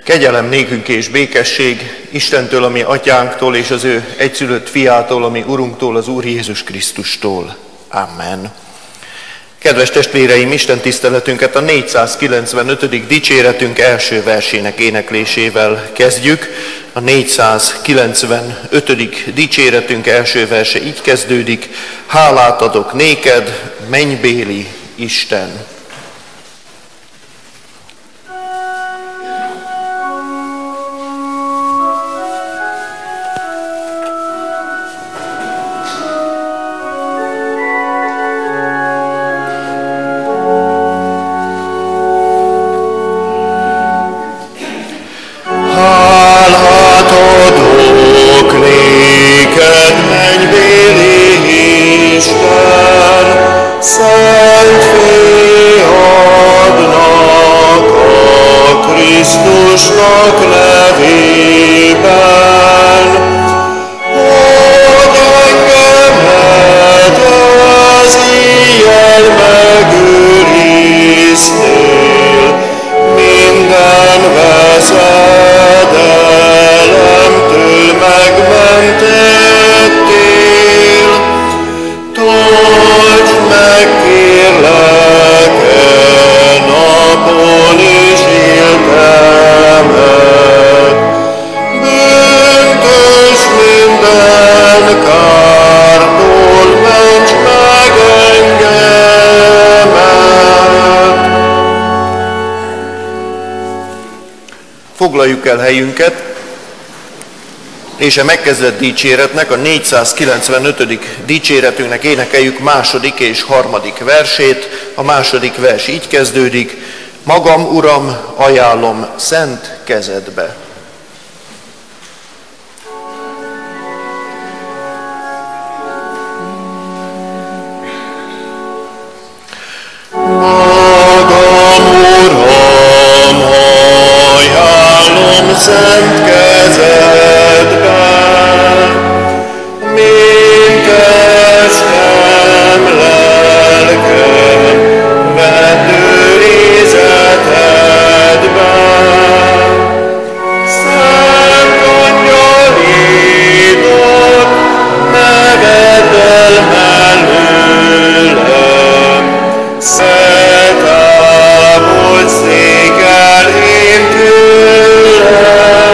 Kegyelem nékünk és békesség Istentől, ami atyánktól, és az ő egyszülött fiától, ami Urunktól, az Úr Jézus Krisztustól. Amen. Kedves testvéreim, Isten tiszteletünket a 495. dicséretünk első versének éneklésével kezdjük. A 495. dicséretünk első verse így kezdődik: hálát adok néked, mennybéli Isten. Foglaljuk el helyünket, és a megkezdett dicséretnek, a 495. dicséretünknek énekeljük második és harmadik versét. A második vers így kezdődik: magam, Uram, ajánlom szent kezedbe. Szent kezedben, mind testem, lelkem, vedd őrizetedben. Szent angyalidon ne vedd el mellőlem, se távol székel én tőlem.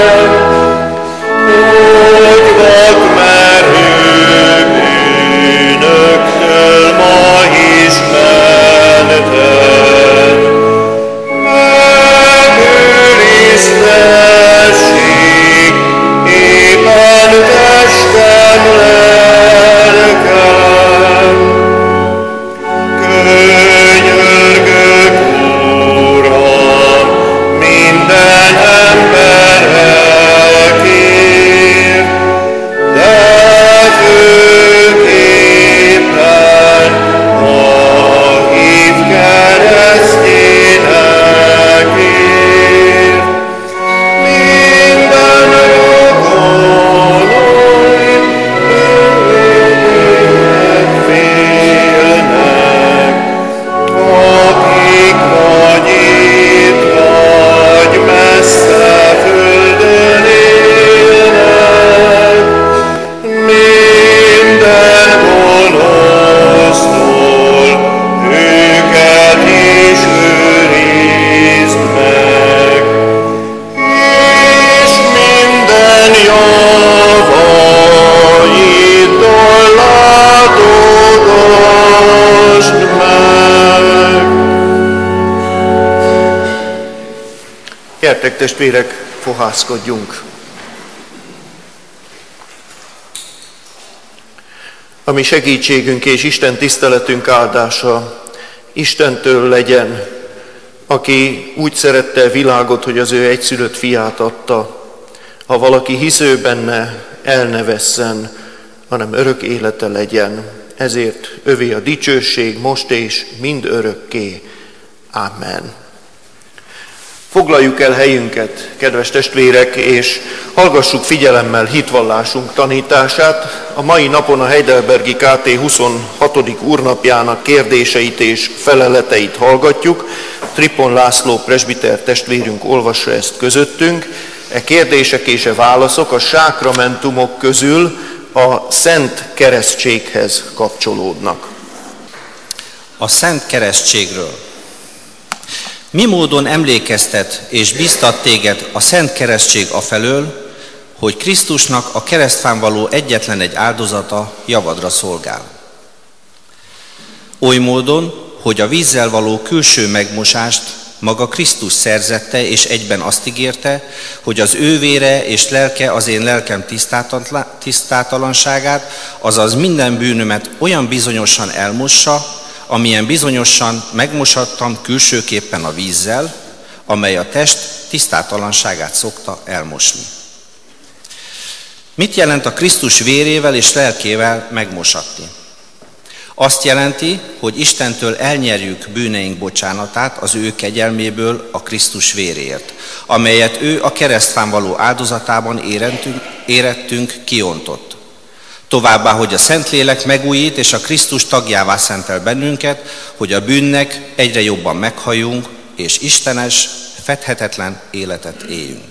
Gyertek, testvérek, fohászkodjunk! A mi segítségünk és Isten tiszteletünk áldása Istentől legyen, aki úgy szerette a világot, hogy az ő egyszülött fiát adta. Ha valaki hisz ő benne, el ne vesszen, hanem örök élete legyen. Ezért övé a dicsőség most és mind örökké. Amen. Foglaljuk el helyünket, kedves testvérek, és hallgassuk figyelemmel hitvallásunk tanítását. A mai napon a Heidelbergi KT 26. úrnapjának kérdéseit és feleleteit hallgatjuk. Tripon László presbiter testvérünk olvassa ezt közöttünk. E kérdések és e válaszok a sákramentumok közül a Szent Keresztséghez kapcsolódnak. A Szent Keresztségről. Mi módon emlékeztet és biztat téged a Szent Keresztség afelől, hogy Krisztusnak a keresztfán való egyetlen egy áldozata javadra szolgál. Oly módon, hogy a vízzel való külső megmosást maga Krisztus szerzette, és egyben azt ígérte, hogy az ő vére és lelke az én lelkem tisztátalanságát, azaz minden bűnömet olyan bizonyosan elmossa, amilyen bizonyosan megmosattam külsőképpen a vízzel, amely a test tisztátalanságát szokta elmosni. Mit jelent a Krisztus vérével és lelkével megmosatni? Azt jelenti, hogy Istentől elnyerjük bűneink bocsánatát az ő kegyelméből a Krisztus véréért, amelyet ő a keresztfán való áldozatában érettünk kiontott. Továbbá, hogy a Szentlélek megújít és a Krisztus tagjává szentel bennünket, hogy a bűnnek egyre jobban meghalljunk, és istenes, fedhetetlen életet éljünk.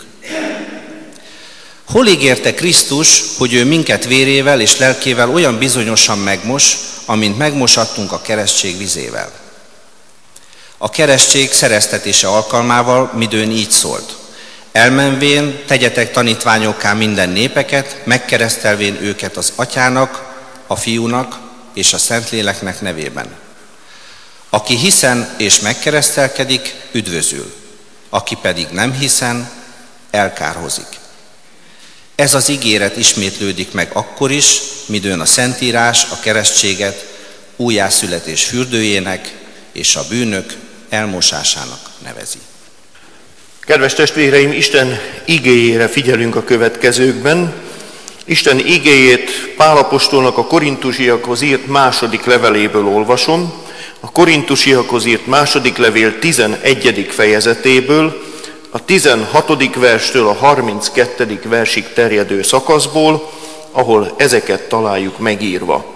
Hol ígérte Krisztus, hogy ő minket vérével és lelkével olyan bizonyosan megmos, amint megmosattunk a keresztség vizével? A keresztség szereztetése alkalmával midőn így szólt: elmenvén tegyetek tanítványokká minden népeket, megkeresztelvén őket az Atyának, a Fiúnak és a Szentléleknek nevében. Aki hiszen és megkeresztelkedik, üdvözül, aki pedig nem hiszen, elkárhozik. Ez az ígéret ismétlődik meg akkor is, midőn a Szentírás a keresztséget újjászületés fürdőjének és a bűnök elmosásának nevezi. Kedves testvéreim, Isten igéjére figyelünk a következőkben. Isten igéjét Pál apostolnak a korintusiakhoz írt második leveléből olvasom. A korintusiakhoz írt második levél 11. fejezetéből, a 16. verstől a 32. versig terjedő szakaszból, ahol ezeket találjuk megírva.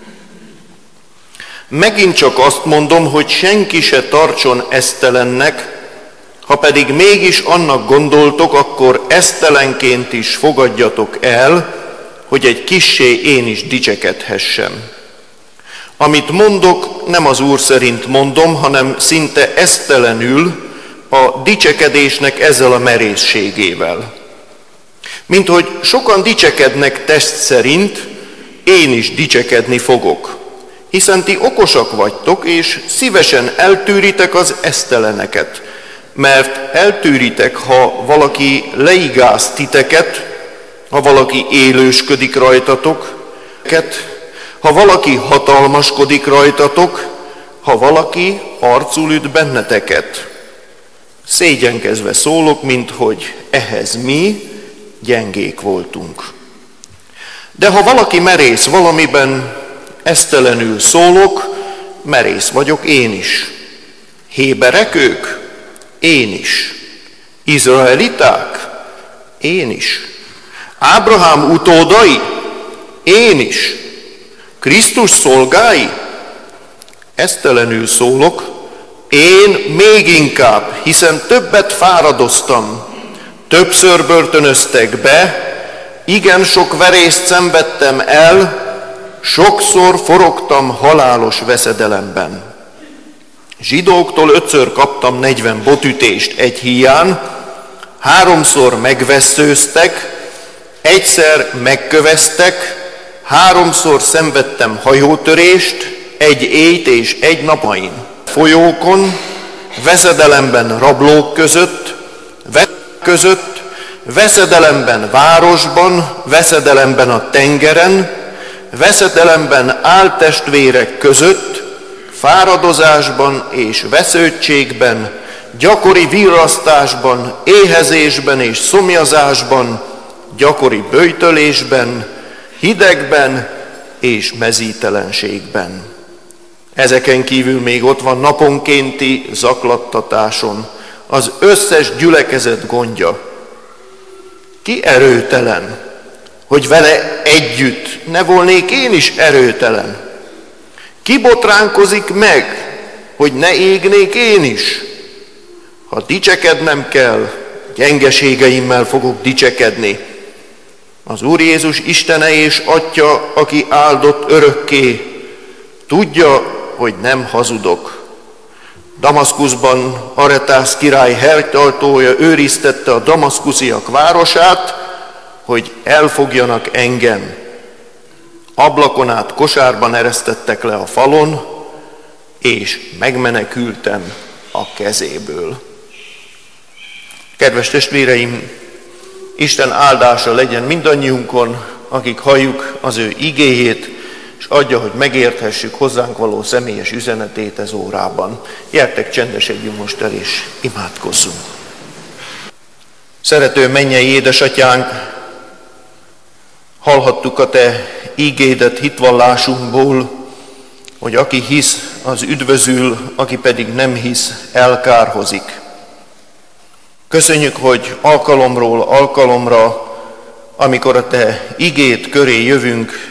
Megint csak azt mondom, hogy senki se tartson esztelennek, ha pedig mégis annak gondoltok, akkor esztelenként is fogadjatok el, hogy egy kissé én is dicsekedhessem. Amit mondok, nem az Úr szerint mondom, hanem szinte esztelenül a dicsekedésnek ezzel a merészségével. Mint hogy sokan dicsekednek test szerint, én is dicsekedni fogok. Hiszen ti okosak vagytok, és szívesen eltűritek az eszteleneket. Mert eltűritek, ha valaki leigáz titeket, ha valaki élősködik rajtatok, ha valaki hatalmaskodik rajtatok, ha valaki arcul üt benneteket. Szégyenkezve szólok, mint hogy ehhez mi gyengék voltunk. De ha valaki merész valamiben, esztelenül szólok, merész vagyok én is. Héberek ők? Én is. Izraeliták? Én is. Ábrahám utódai? Én is. Krisztus szolgái? Esztelenül szólok, én még inkább, hiszen többet fáradoztam, többször börtönöztek be, igen sok verést szenvedtem el, sokszor forogtam halálos veszedelemben. Zsidóktól 5-ször kaptam 40 botütést egy híján, 3-szor megvesszőztek, 1-szer megköveztek, 3-szor szenvedtem hajótörést, 1 éjt és 1 napain. Folyókon, veszedelemben rablók között, veszedelemben városban, veszedelemben a tengeren, veszedelemben áltestvérek között, fáradozásban és vesződtségben, gyakori virrasztásban, éhezésben és szomjazásban, gyakori böjtölésben, hidegben és mezítelenségben. Ezeken kívül még ott van naponkénti zaklattatáson, az összes gyülekezet gondja. Ki erőtelen, hogy vele együtt ne volnék én is erőtelen? Ki botránkozik meg, hogy ne égnék én is? Ha dicsekednem kell, gyengeségeimmel fogok dicsekedni. Az Úr Jézus Istene és Atya, aki áldott örökké, tudja, hogy nem hazudok. Damaszkuszban Aretász király helytartója őriztette a damaszkusziak városát, hogy elfogjanak engem. Ablakon át kosárban eresztettek le a falon, és megmenekültem a kezéből. Kedves testvéreim, Isten áldása legyen mindannyiunkon, akik halljuk az ő igéjét, és adja, hogy megérthessük hozzánk való személyes üzenetét ez órában. Gyertek, csendesedjünk most el, és imádkozzunk. Szerető mennyei édesatyánk, hallhattuk a te ígédet hitvallásunkból, hogy aki hisz, az üdvözül, aki pedig nem hisz, elkárhozik. Köszönjük, hogy alkalomról alkalomra, amikor a te igéd köré jövünk,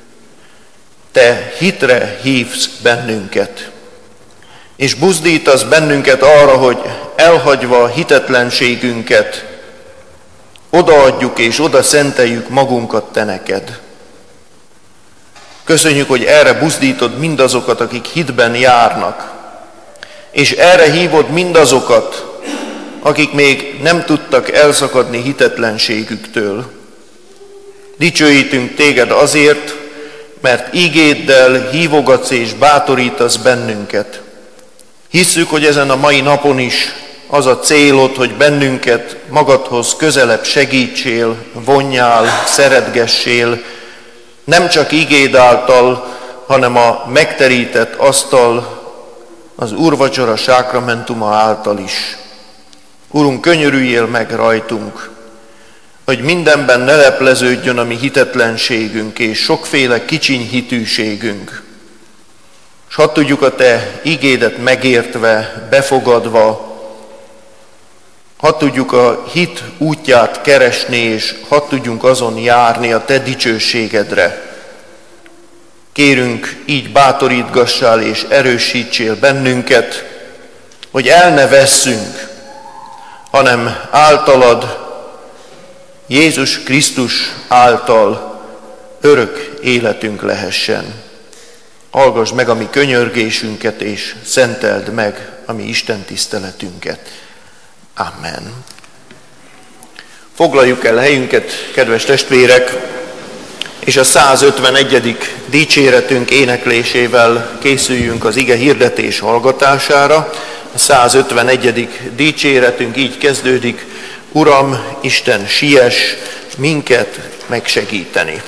te hitre hívsz bennünket, és buzdítasz bennünket arra, hogy elhagyva hitetlenségünket, odaadjuk és oda szenteljük magunkat te neked. Köszönjük, hogy erre buzdítod mindazokat, akik hitben járnak, és erre hívod mindazokat, akik még nem tudtak elszakadni hitetlenségüktől. Dicsőítünk téged azért, mert ígéddel hívogatsz és bátorítasz bennünket. Hisszük, hogy ezen a mai napon is az a célod, hogy bennünket magadhoz közelebb segítsél, vonjál, szeretgessél, nem csak igéd által, hanem a megterített asztal, az úrvacsora sákramentuma által is. Urunk, könyörüljél meg rajtunk, hogy mindenben ne lepleződjön a mi hitetlenségünk és sokféle kicsiny hitűségünk. És hadd tudjuk a te igédet megértve, befogadva, hadd tudjuk a hit útját keresni, és hadd tudjunk azon járni a te dicsőségedre. Kérünk, így bátorítgassál és erősítsél bennünket, hogy el ne vesszünk, hanem általad, Jézus Krisztus által örök életünk lehessen. Hallgass meg a mi könyörgésünket, és szenteld meg a mi Isten tiszteletünket. Amen. Foglaljuk el helyünket, kedves testvérek, és a 151. dicséretünk éneklésével készüljünk az ige hirdetés hallgatására. A 151. dicséretünk így kezdődik: Uram, Isten, siess minket megsegíteni.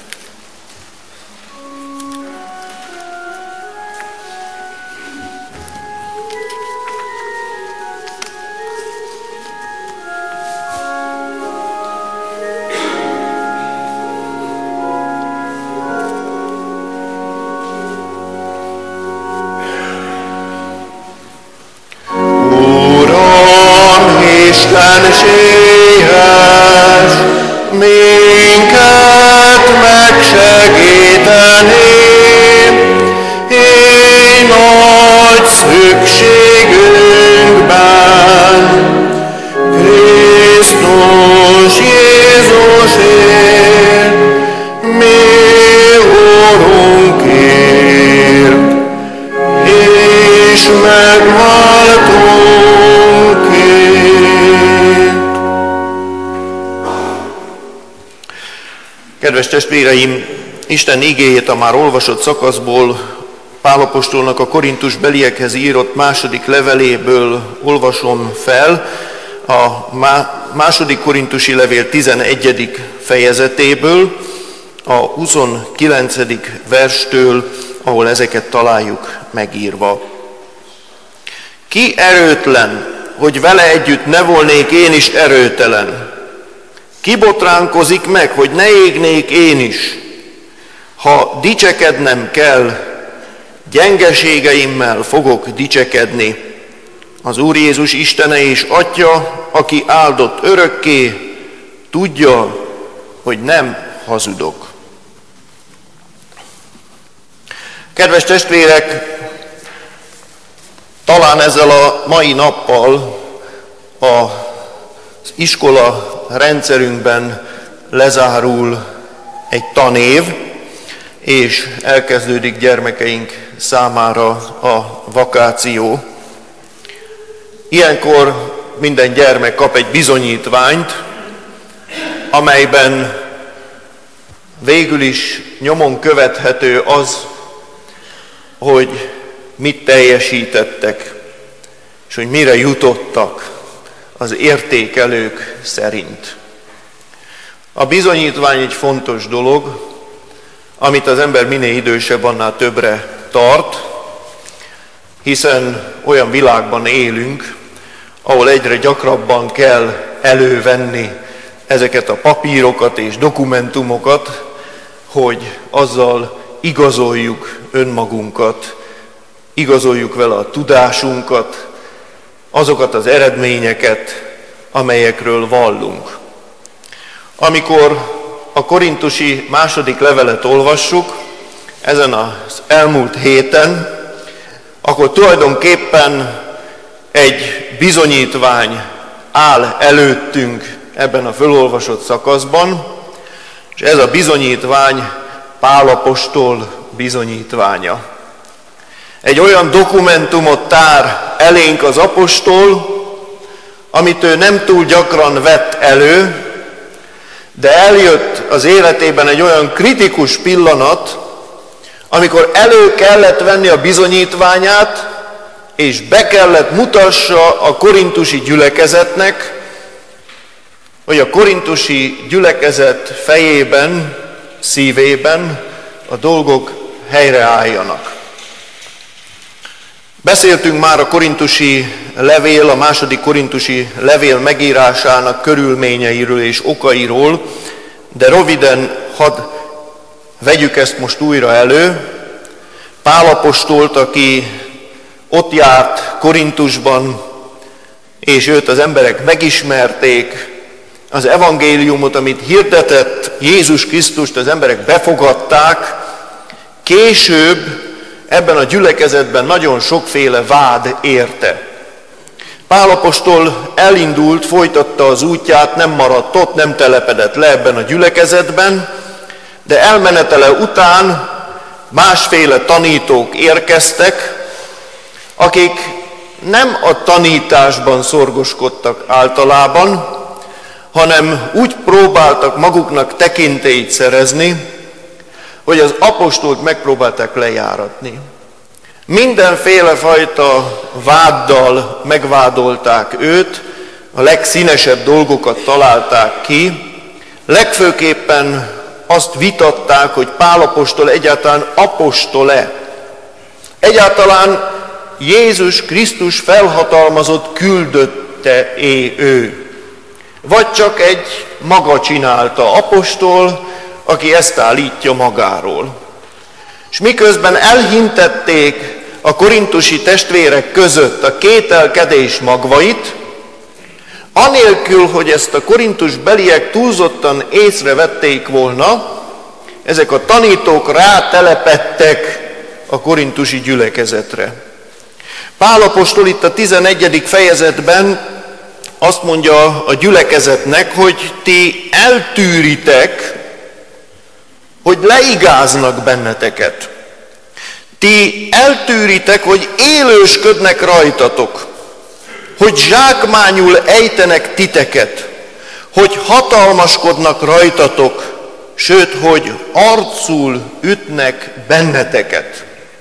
Minket megsegíteni, én nagy szükségünkben, Krisztus Jézusért, mi Urunkért, és megváltunkért. Kedves testvéreim, Isten igéjét a már olvasott szakaszból, Pál apostolnak a Korintus beliekhez írott második leveléből olvasom fel, a második korintusi levél 11. fejezetéből, a 29. verstől, ahol ezeket találjuk megírva. Ki erőtlen, hogy vele együtt ne volnék én is erőtelen? Ki botránkozik meg, hogy ne égnék én is? Ha dicsekednem kell, gyengeségeimmel fogok dicsekedni. Az Úr Jézus Istene és Atya, aki áldott örökké, tudja, hogy nem hazudok. Kedves testvérek, talán ezzel a mai nappal az iskola rendszerünkben lezárul egy tanév, és elkezdődik gyermekeink számára a vakáció. Ilyenkor minden gyermek kap egy bizonyítványt, amelyben végül is nyomon követhető az, hogy mit teljesítettek, és hogy mire jutottak az értékelők szerint. A bizonyítvány egy fontos dolog, amit az ember minél idősebb, annál többre tart, hiszen olyan világban élünk, ahol egyre gyakrabban kell elővenni ezeket a papírokat és dokumentumokat, hogy azzal igazoljuk önmagunkat, igazoljuk vele a tudásunkat, azokat az eredményeket, amelyekről vallunk. Amikor a korintusi második levelet olvassuk, ezen az elmúlt héten, akkor tulajdonképpen egy bizonyítvány áll előttünk ebben a fölolvasott szakaszban, és ez a bizonyítvány Pál apostol bizonyítványa. Egy olyan dokumentumot tár elénk az apostol, amit ő nem túl gyakran vett elő, de eljött az életében egy olyan kritikus pillanat, amikor elő kellett venni a bizonyítványát, és be kellett mutassa a korintusi gyülekezetnek, hogy a korintusi gyülekezet fejében, szívében a dolgok helyreálljanak. Beszéltünk már a korintusi levél, a második korintusi levél megírásának körülményeiről és okairól, de röviden hadd vegyük ezt most újra elő. Pál apostolt, aki ott járt Korintusban, és őt az emberek megismerték, az evangéliumot, amit hirdetett Jézus Krisztust, az emberek befogadták, később ebben a gyülekezetben nagyon sokféle vád érte. Pál apostol elindult, folytatta az útját, nem maradt ott, nem telepedett le ebben a gyülekezetben, de elmenetele után másféle tanítók érkeztek, akik nem a tanításban szorgoskodtak általában, hanem úgy próbáltak maguknak tekintélyt szerezni, hogy az apostolt megpróbálták lejáratni. Mindenféle fajta váddal megvádolták őt, a legszínesebb dolgokat találták ki, legfőképpen azt vitatták, hogy Pál apostol egyáltalán apostol-e. Egyáltalán Jézus Krisztus felhatalmazott küldötte-é ő. Vagy csak egy maga csinálta apostol, aki ezt állítja magáról. És miközben elhintették a korintusi testvérek között a kételkedés magvait, anélkül, hogy ezt a korintus beliek túlzottan észrevették volna, ezek a tanítók rátelepedtek a korintusi gyülekezetre. Pál apostol itt a 11. fejezetben azt mondja a gyülekezetnek, hogy ti eltűritek, hogy leigáznak benneteket. Ti eltűritek, hogy élősködnek rajtatok, hogy zsákmányul ejtenek titeket, hogy hatalmaskodnak rajtatok, sőt, hogy arcul ütnek benneteket.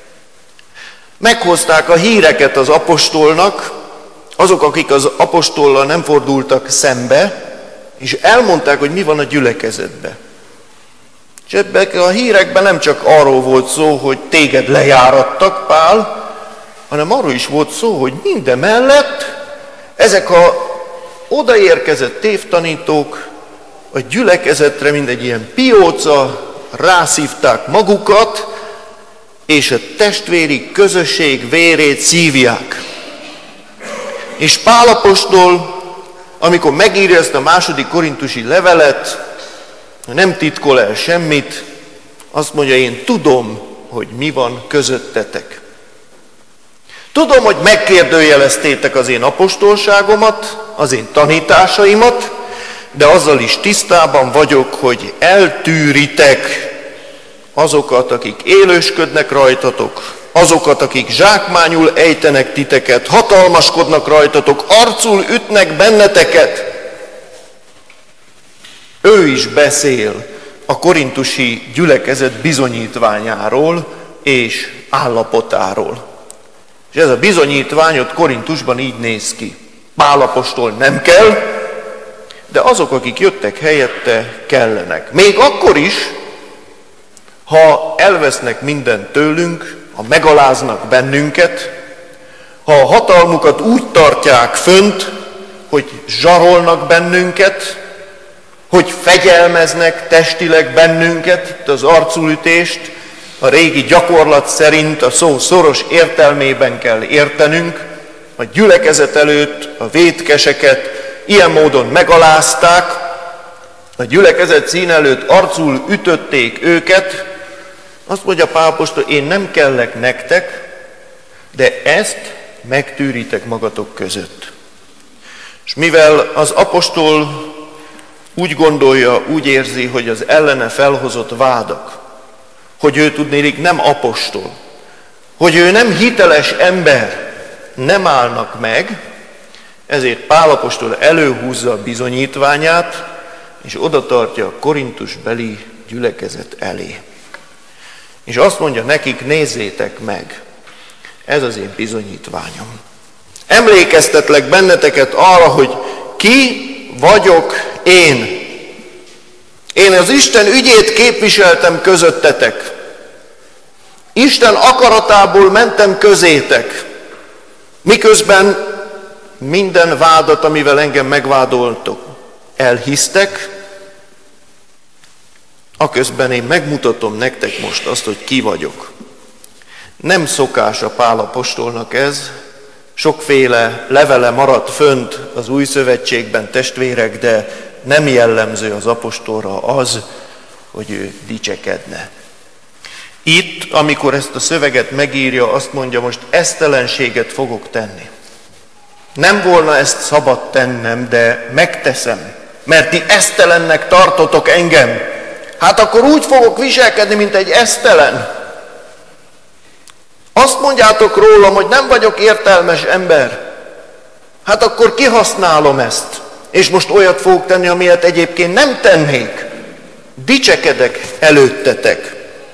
Meghozták a híreket az apostolnak, azok, akik az apostollal nem fordultak szembe, és elmondták, hogy mi van a gyülekezetben. És ebben a hírekben nem csak arról volt szó, hogy téged lejárattak, Pál, hanem arról is volt szó, hogy mindemellett ezek a odaérkezett tévtanítók a gyülekezetre, mint egy ilyen pióca, rászívták magukat, és a testvéri közösség vérét szívják. És Pál apostol, amikor megírja ezt a második korintusi levelet, nem titkol el semmit, azt mondja, én tudom, hogy mi van közöttetek. Tudom, hogy megkérdőjeleztétek az én apostolságomat, az én tanításaimat, de azzal is tisztában vagyok, hogy eltűritek azokat, akik élősködnek rajtatok, azokat, akik zsákmányul ejtenek titeket, hatalmaskodnak rajtatok, arcul ütnek benneteket. Ő is beszél a korintusi gyülekezet bizonyítványáról és állapotáról. És ez a bizonyítvány ott Korintusban így néz ki. Pál apostol nem kell, de azok, akik jöttek helyette, kellenek. Még akkor is, ha elvesznek mindent tőlünk, ha megaláznak bennünket, ha a hatalmukat úgy tartják fönt, hogy zsarolnak bennünket, hogy fegyelmeznek testileg bennünket, itt az arculütést, a régi gyakorlat szerint a szó szoros értelmében kell értenünk, a gyülekezet előtt a vétkeseket ilyen módon megalázták, a gyülekezet szín előtt arcul ütötték őket. Azt mondja Pál apostol, én nem kellek nektek, de ezt megtűritek magatok között. És mivel az apostol úgy gondolja, úgy érzi, hogy az ellene felhozott vádak, hogy ő tudnélik nem apostol, hogy ő nem hiteles ember, nem állnak meg, ezért Pál apostol előhúzza a bizonyítványát, és oda tartja a korintusbeli gyülekezet elé. És azt mondja nekik, nézzétek meg, ez az én bizonyítványom. Emlékeztetlek benneteket arra, hogy ki vagyok én. Én az Isten ügyét képviseltem közöttetek. Isten akaratából mentem közétek. Miközben minden vádat, amivel engem megvádoltok, elhisztek, aközben én megmutatom nektek most azt, hogy ki vagyok. Nem szokás a Pál apostolnak ez, sokféle levele maradt fönt az Új Szövetségben, testvérek, de nem jellemző az apostolra az, hogy ő dicsekedne. Itt, amikor ezt a szöveget megírja, azt mondja, most esztelenséget fogok tenni. Nem volna ezt szabad tennem, de megteszem, mert ti esztelennek tartotok engem. Hát akkor úgy fogok viselkedni, mint egy esztelen. Azt mondjátok rólam, hogy nem vagyok értelmes ember. Hát akkor kihasználom ezt, és most olyat fogok tenni, amilyet egyébként nem tennék. Dicsekedek előttetek.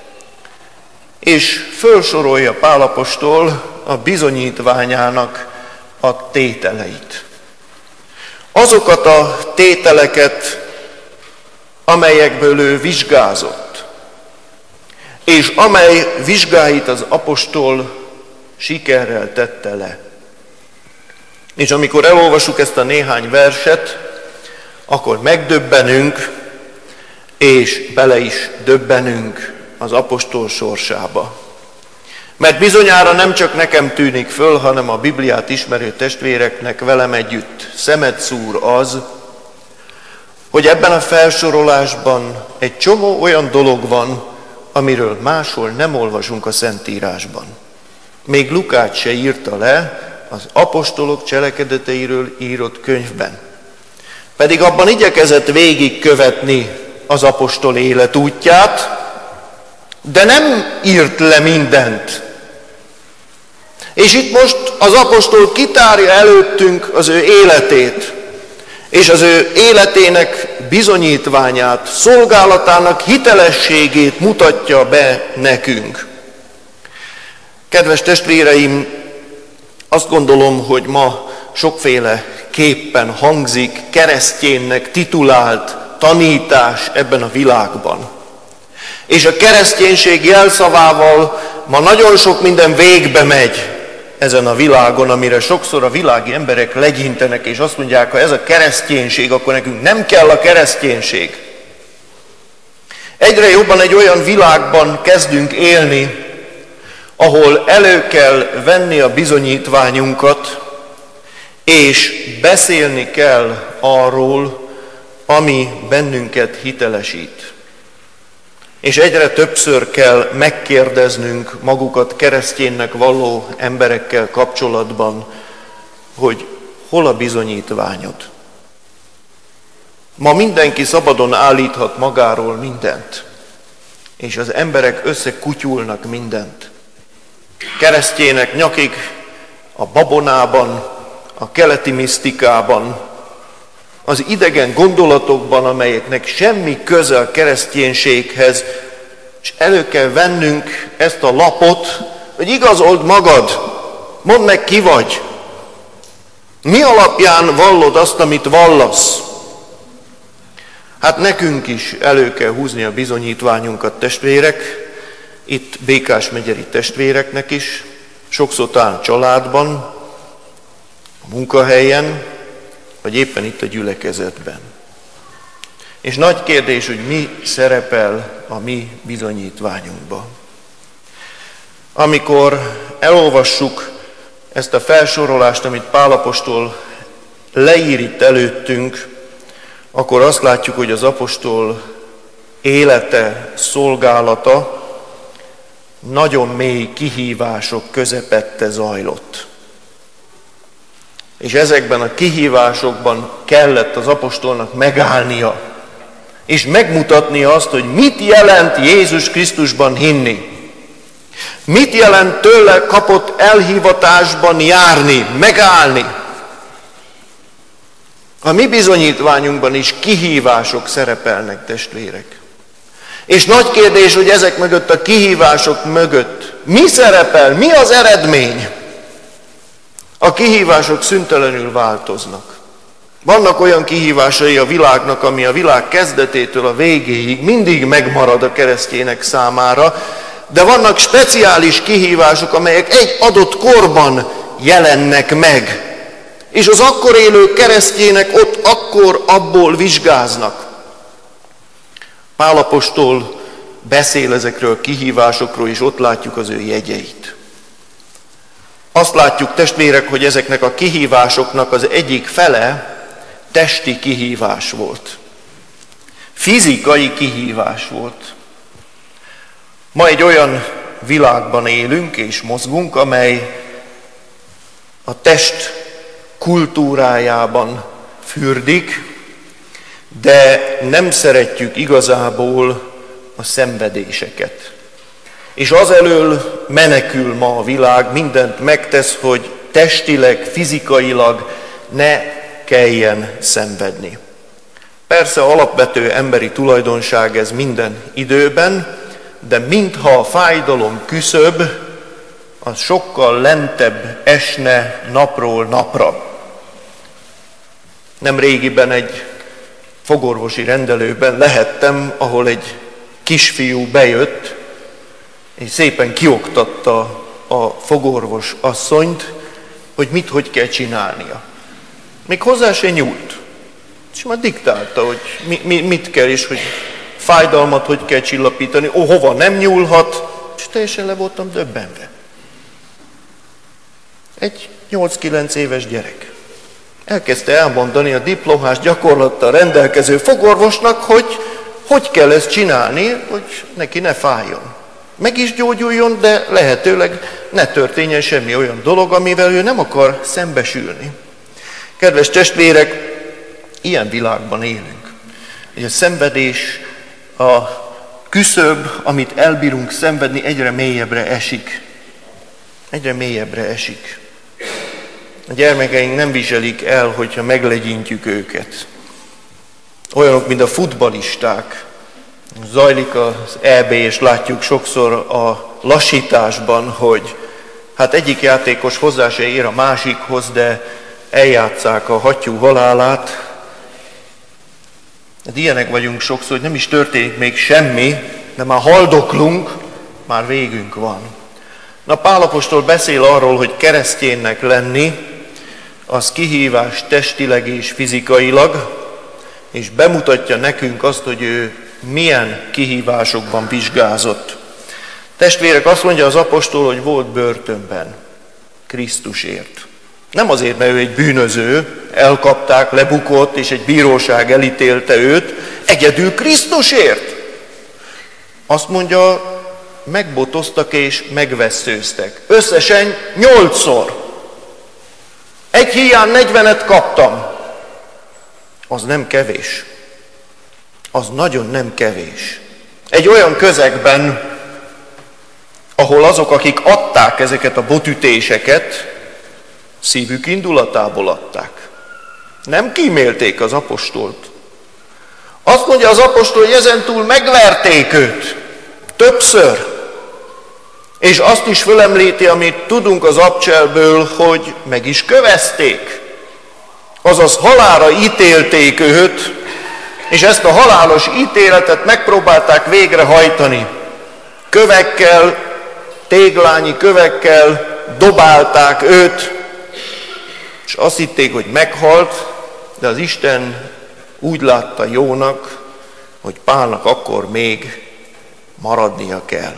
És fölsorolja Pál apostol a bizonyítványának a tételeit. Azokat a tételeket, amelyekből ő vizsgázott, és amely vizsgáit az apostol sikerrel tette le. És amikor elolvasjuk ezt a néhány verset, akkor megdöbbenünk, és bele is döbbenünk az apostol sorsába. Mert bizonyára nem csak nekem tűnik föl, hanem a Bibliát ismerő testvéreknek velem együtt szemet szúr az, hogy ebben a felsorolásban egy csomó olyan dolog van, amiről máshol nem olvasunk a Szentírásban. Még Lukács se írta le az apostolok cselekedeteiről írott könyvben. Pedig abban igyekezett végigkövetni az apostol életútját, de nem írt le mindent. És itt most az apostol kitárja előttünk az ő életét, és az ő életének bizonyítványát, szolgálatának hitelességét mutatja be nekünk. Kedves testvéreim, azt gondolom, hogy ma sokféle képpen hangzik kereszténynek titulált tanítás ebben a világban. És a kereszténység jelszavával ma nagyon sok minden végbe megy ezen a világon, amire sokszor a világi emberek legyintenek, és azt mondják, ha ez a kereszténység, akkor nekünk nem kell a kereszténység. Egyre jobban egy olyan világban kezdünk élni, ahol elő kell venni a bizonyítványunkat, És beszélni kell arról, ami bennünket hitelesít. És egyre többször kell megkérdeznünk magukat kereszténynek valló emberekkel kapcsolatban, hogy hol a bizonyítványod. Ma mindenki szabadon állíthat magáról mindent, és az emberek összekutyulnak mindent. Keresztjének nyakig a babonában, a keleti misztikában, az idegen gondolatokban, amelyeknek semmi köze a kereszténységhez, és elő kell vennünk ezt a lapot, hogy igazold magad, mondd meg, ki vagy. Mi alapján vallod azt, amit vallasz? Hát nekünk is elő kell húzni a bizonyítványunkat, testvérek, itt Békás-megyeri testvéreknek is, sokszor talán családban, a munkahelyen, vagy éppen itt a gyülekezetben. És nagy kérdés, hogy mi szerepel a mi bizonyítványunkban. Amikor elolvassuk ezt a felsorolást, amit Pál apostol leír itt előttünk, akkor azt látjuk, hogy az apostol élete, szolgálata nagyon mély kihívások közepette zajlott. És ezekben a kihívásokban kellett az apostolnak megállnia, és megmutatnia azt, hogy mit jelent Jézus Krisztusban hinni. Mit jelent tőle kapott elhivatásban járni, megállni. A mi bizonyítványunkban is kihívások szerepelnek, testvérek. És nagy kérdés, hogy ezek mögött, a kihívások mögött mi szerepel, mi az eredmény? A kihívások szüntelenül változnak. Vannak olyan kihívásai a világnak, ami a világ kezdetétől a végéig mindig megmarad a keresztjének számára, de vannak speciális kihívások, amelyek egy adott korban jelennek meg. És az akkor élő keresztjének ott akkor abból vizsgáznak. Pál apostol beszél ezekről a kihívásokról, és ott látjuk az ő jegyeit. Azt látjuk, testvérek, hogy ezeknek a kihívásoknak az egyik fele testi kihívás volt. Fizikai kihívás volt. Ma egy olyan világban élünk és mozgunk, amely a test kultúrájában fürdik, de nem szeretjük igazából a szenvedéseket. És azelől menekül ma a világ, mindent megtesz, hogy testileg, fizikailag ne kelljen szenvedni. Persze alapvető emberi tulajdonság ez minden időben, de mintha a fájdalom küszöb, az sokkal lentebb esne napról napra. Nem régiben egy fogorvosi rendelőben lehettem, ahol egy kisfiú bejött, és szépen kioktatta a fogorvos asszonyt, hogy hogy kell csinálnia. Még hozzá se nyúlt. És már diktálta, hogy mit kell, és hogy fájdalmat hogy kell csillapítani, hova nem nyúlhat, és teljesen le voltam döbbenve. Egy 8-9 éves gyerek. Elkezdte elmondani a diplomás gyakorlattal rendelkező fogorvosnak, hogy kell ezt csinálni, hogy neki ne fájjon. Meg is gyógyuljon, de lehetőleg ne történjen semmi olyan dolog, amivel ő nem akar szembesülni. Kedves testvérek, ilyen világban élünk. Hogy a szenvedés, a küszöb, amit elbírunk szenvedni, egyre mélyebbre esik. Egyre mélyebbre esik. A gyermekeink nem viselik el, hogyha meglegyintjük őket. Olyanok, mint a futballisták. Zajlik az EB, és látjuk sokszor a lassításban, hogy hát egyik játékos hozzá se ér a másikhoz, de eljátsszák a hattyú halálát. Hát ilyenek vagyunk sokszor, hogy nem is történik még semmi, de már haldoklunk, már végünk van. Na, Pál apostol beszél arról, hogy kereszténynek lenni, az kihívás testileg és fizikailag, és bemutatja nekünk azt, hogy ő milyen kihívásokban vizsgázott. Testvérek, azt mondja az apostol, hogy volt börtönben Krisztusért. Nem azért, mert ő egy bűnöző, elkapták, lebukott, és egy bíróság elítélte őt, egyedül Krisztusért. Azt mondja, megbotoztak és megvesszőztek. Összesen 8-szor. Egy híján 40-et kaptam. Az nem kevés. Az nagyon nem kevés. Egy olyan közegben, ahol azok, akik adták ezeket a botütéseket, szívük indulatából adták. Nem kímélték az apostolt. Azt mondja az apostol, hogy ezentúl megverték őt. Többször. És azt is fölemlíti, amit tudunk az abcselből, hogy meg is kövezték. Azaz halálra ítélték őt, és ezt a halálos ítéletet megpróbálták végrehajtani. Kövekkel, téglányi kövekkel dobálták őt, és azt hitték, hogy meghalt, de az Isten úgy látta jónak, hogy Pálnak akkor még maradnia kell.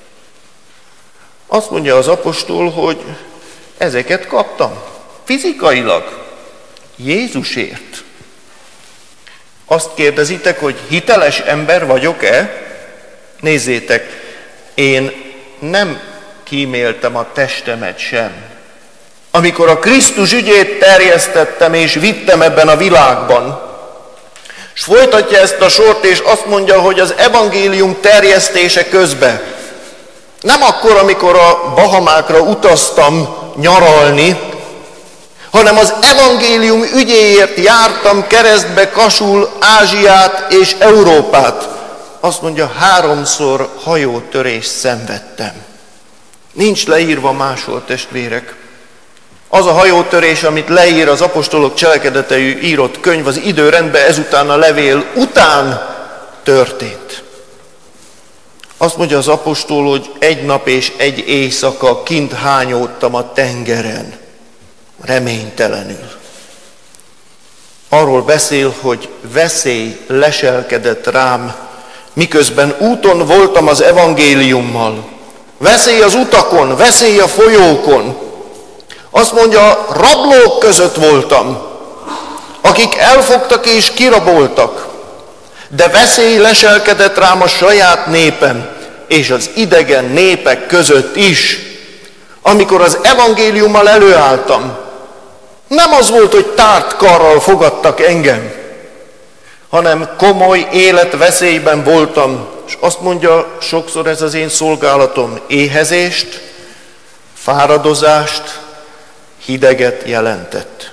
Azt mondja az apostol, hogy ezeket kaptam, fizikailag, Jézusért. Azt kérdezitek, hogy hiteles ember vagyok-e? Nézzétek, én nem kíméltem a testemet sem. Amikor a Krisztus ügyét terjesztettem és vittem ebben a világban, és folytatja ezt a sort, és azt mondja, hogy az evangélium terjesztése közben, nem akkor, amikor a Bahamákra utaztam nyaralni, hanem az evangélium ügyéért jártam keresztbe Kasul, Ázsiát és Európát. Azt mondja, 3-szor hajótörést szenvedtem. Nincs leírva máshol, testvérek. Az a hajótörés, amit leír az apostolok cselekedetei írott könyv, az időrendben ezután a levél után történt. Azt mondja az apostol, hogy 1 nap és 1 éjszaka kint hányódtam a tengeren, reménytelenül. Arról beszél, hogy veszély leselkedett rám, miközben úton voltam az evangéliummal. Veszély az utakon, veszély a folyókon. Azt mondja, rablók között voltam, akik elfogtak és kiraboltak, de veszély leselkedett rám a saját népem és az idegen népek között is. Amikor az evangéliummal előálltam, nem az volt, hogy tárt karral fogadtak engem, hanem komoly életveszélyben voltam, és azt mondja, sokszor ez az én szolgálatom éhezést, fáradozást, hideget jelentett.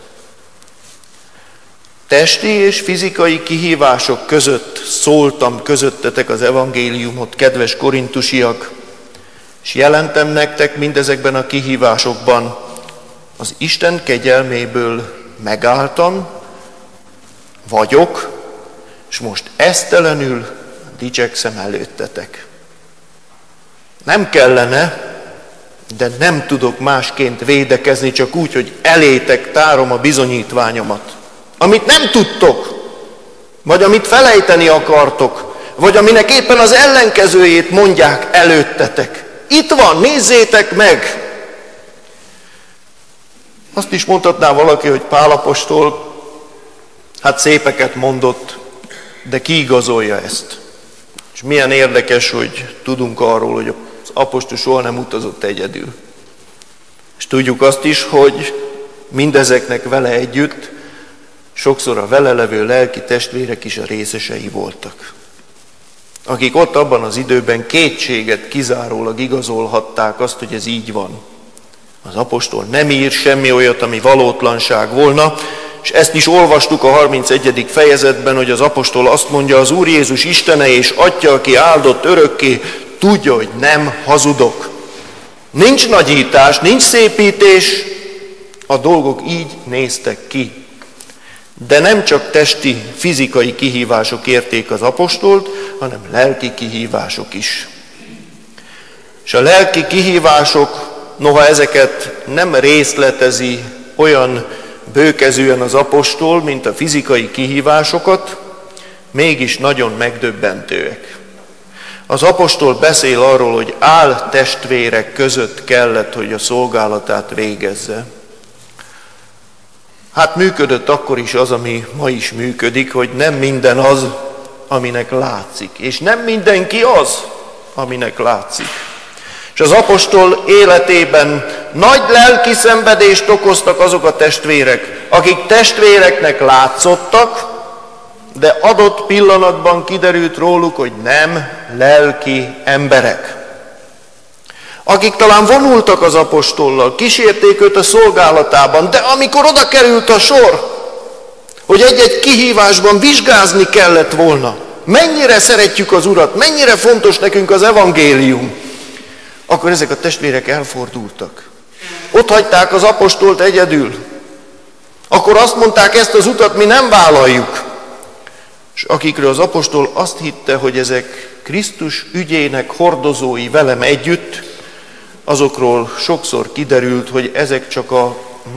Testi és fizikai kihívások között szóltam közöttetek az evangéliumot, kedves korintusiak, és jelentem nektek mindezekben a kihívásokban, az Isten kegyelméből megálltam, vagyok, és most esztelenül dicsekszem előttetek. Nem kellene, de nem tudok másként védekezni, csak úgy, hogy elétek tárom a bizonyítványomat. Amit nem tudtok, vagy amit felejteni akartok, vagy aminek éppen az ellenkezőjét mondják előttetek. Itt van, nézzétek meg! Azt is mondhatná valaki, hogy Pál apostol, hát szépeket mondott, de ki igazolja ezt? És milyen érdekes, hogy tudunk arról, hogy az apostol soha nem utazott egyedül. És tudjuk azt is, hogy mindezeknek vele együtt sokszor a vele levő lelki testvérek is a részesei voltak. Akik ott abban az időben kétséget kizárólag igazolhatták azt, hogy ez így van. Az apostol nem ír semmi olyat, ami valótlanság volna, és ezt is olvastuk a 31. fejezetben, hogy az apostol azt mondja, az Úr Jézus Istene és Atya, aki áldott örökké, tudja, hogy nem hazudok. Nincs nagyítás, nincs szépítés, a dolgok így néztek ki. De nem csak testi, fizikai kihívások érték az apostolt, hanem lelki kihívások is. És a lelki kihívások, noha ezeket nem részletezi olyan bőkezűen az apostol, mint a fizikai kihívásokat, mégis nagyon megdöbbentőek. Az apostol beszél arról, hogy áltestvérek között kellett, hogy a szolgálatát végezze. Hát működött akkor is az, ami ma is működik, hogy nem minden az, aminek látszik, és nem mindenki az, aminek látszik. És az apostol életében nagy lelki szenvedést okoztak azok a testvérek, akik testvéreknek látszottak, de adott pillanatban kiderült róluk, hogy nem lelki emberek. Akik talán vonultak az apostollal, kísérték őt a szolgálatában, de amikor oda került a sor, hogy egy-egy kihívásban vizsgázni kellett volna, mennyire szeretjük az Urat, mennyire fontos nekünk az evangélium, akkor ezek a testvérek elfordultak. Ott hagyták az apostolt egyedül. Akkor azt mondták, ezt az utat mi nem vállaljuk. És akikről az apostol azt hitte, hogy ezek Krisztus ügyének hordozói velem együtt, azokról sokszor kiderült, hogy ezek csak a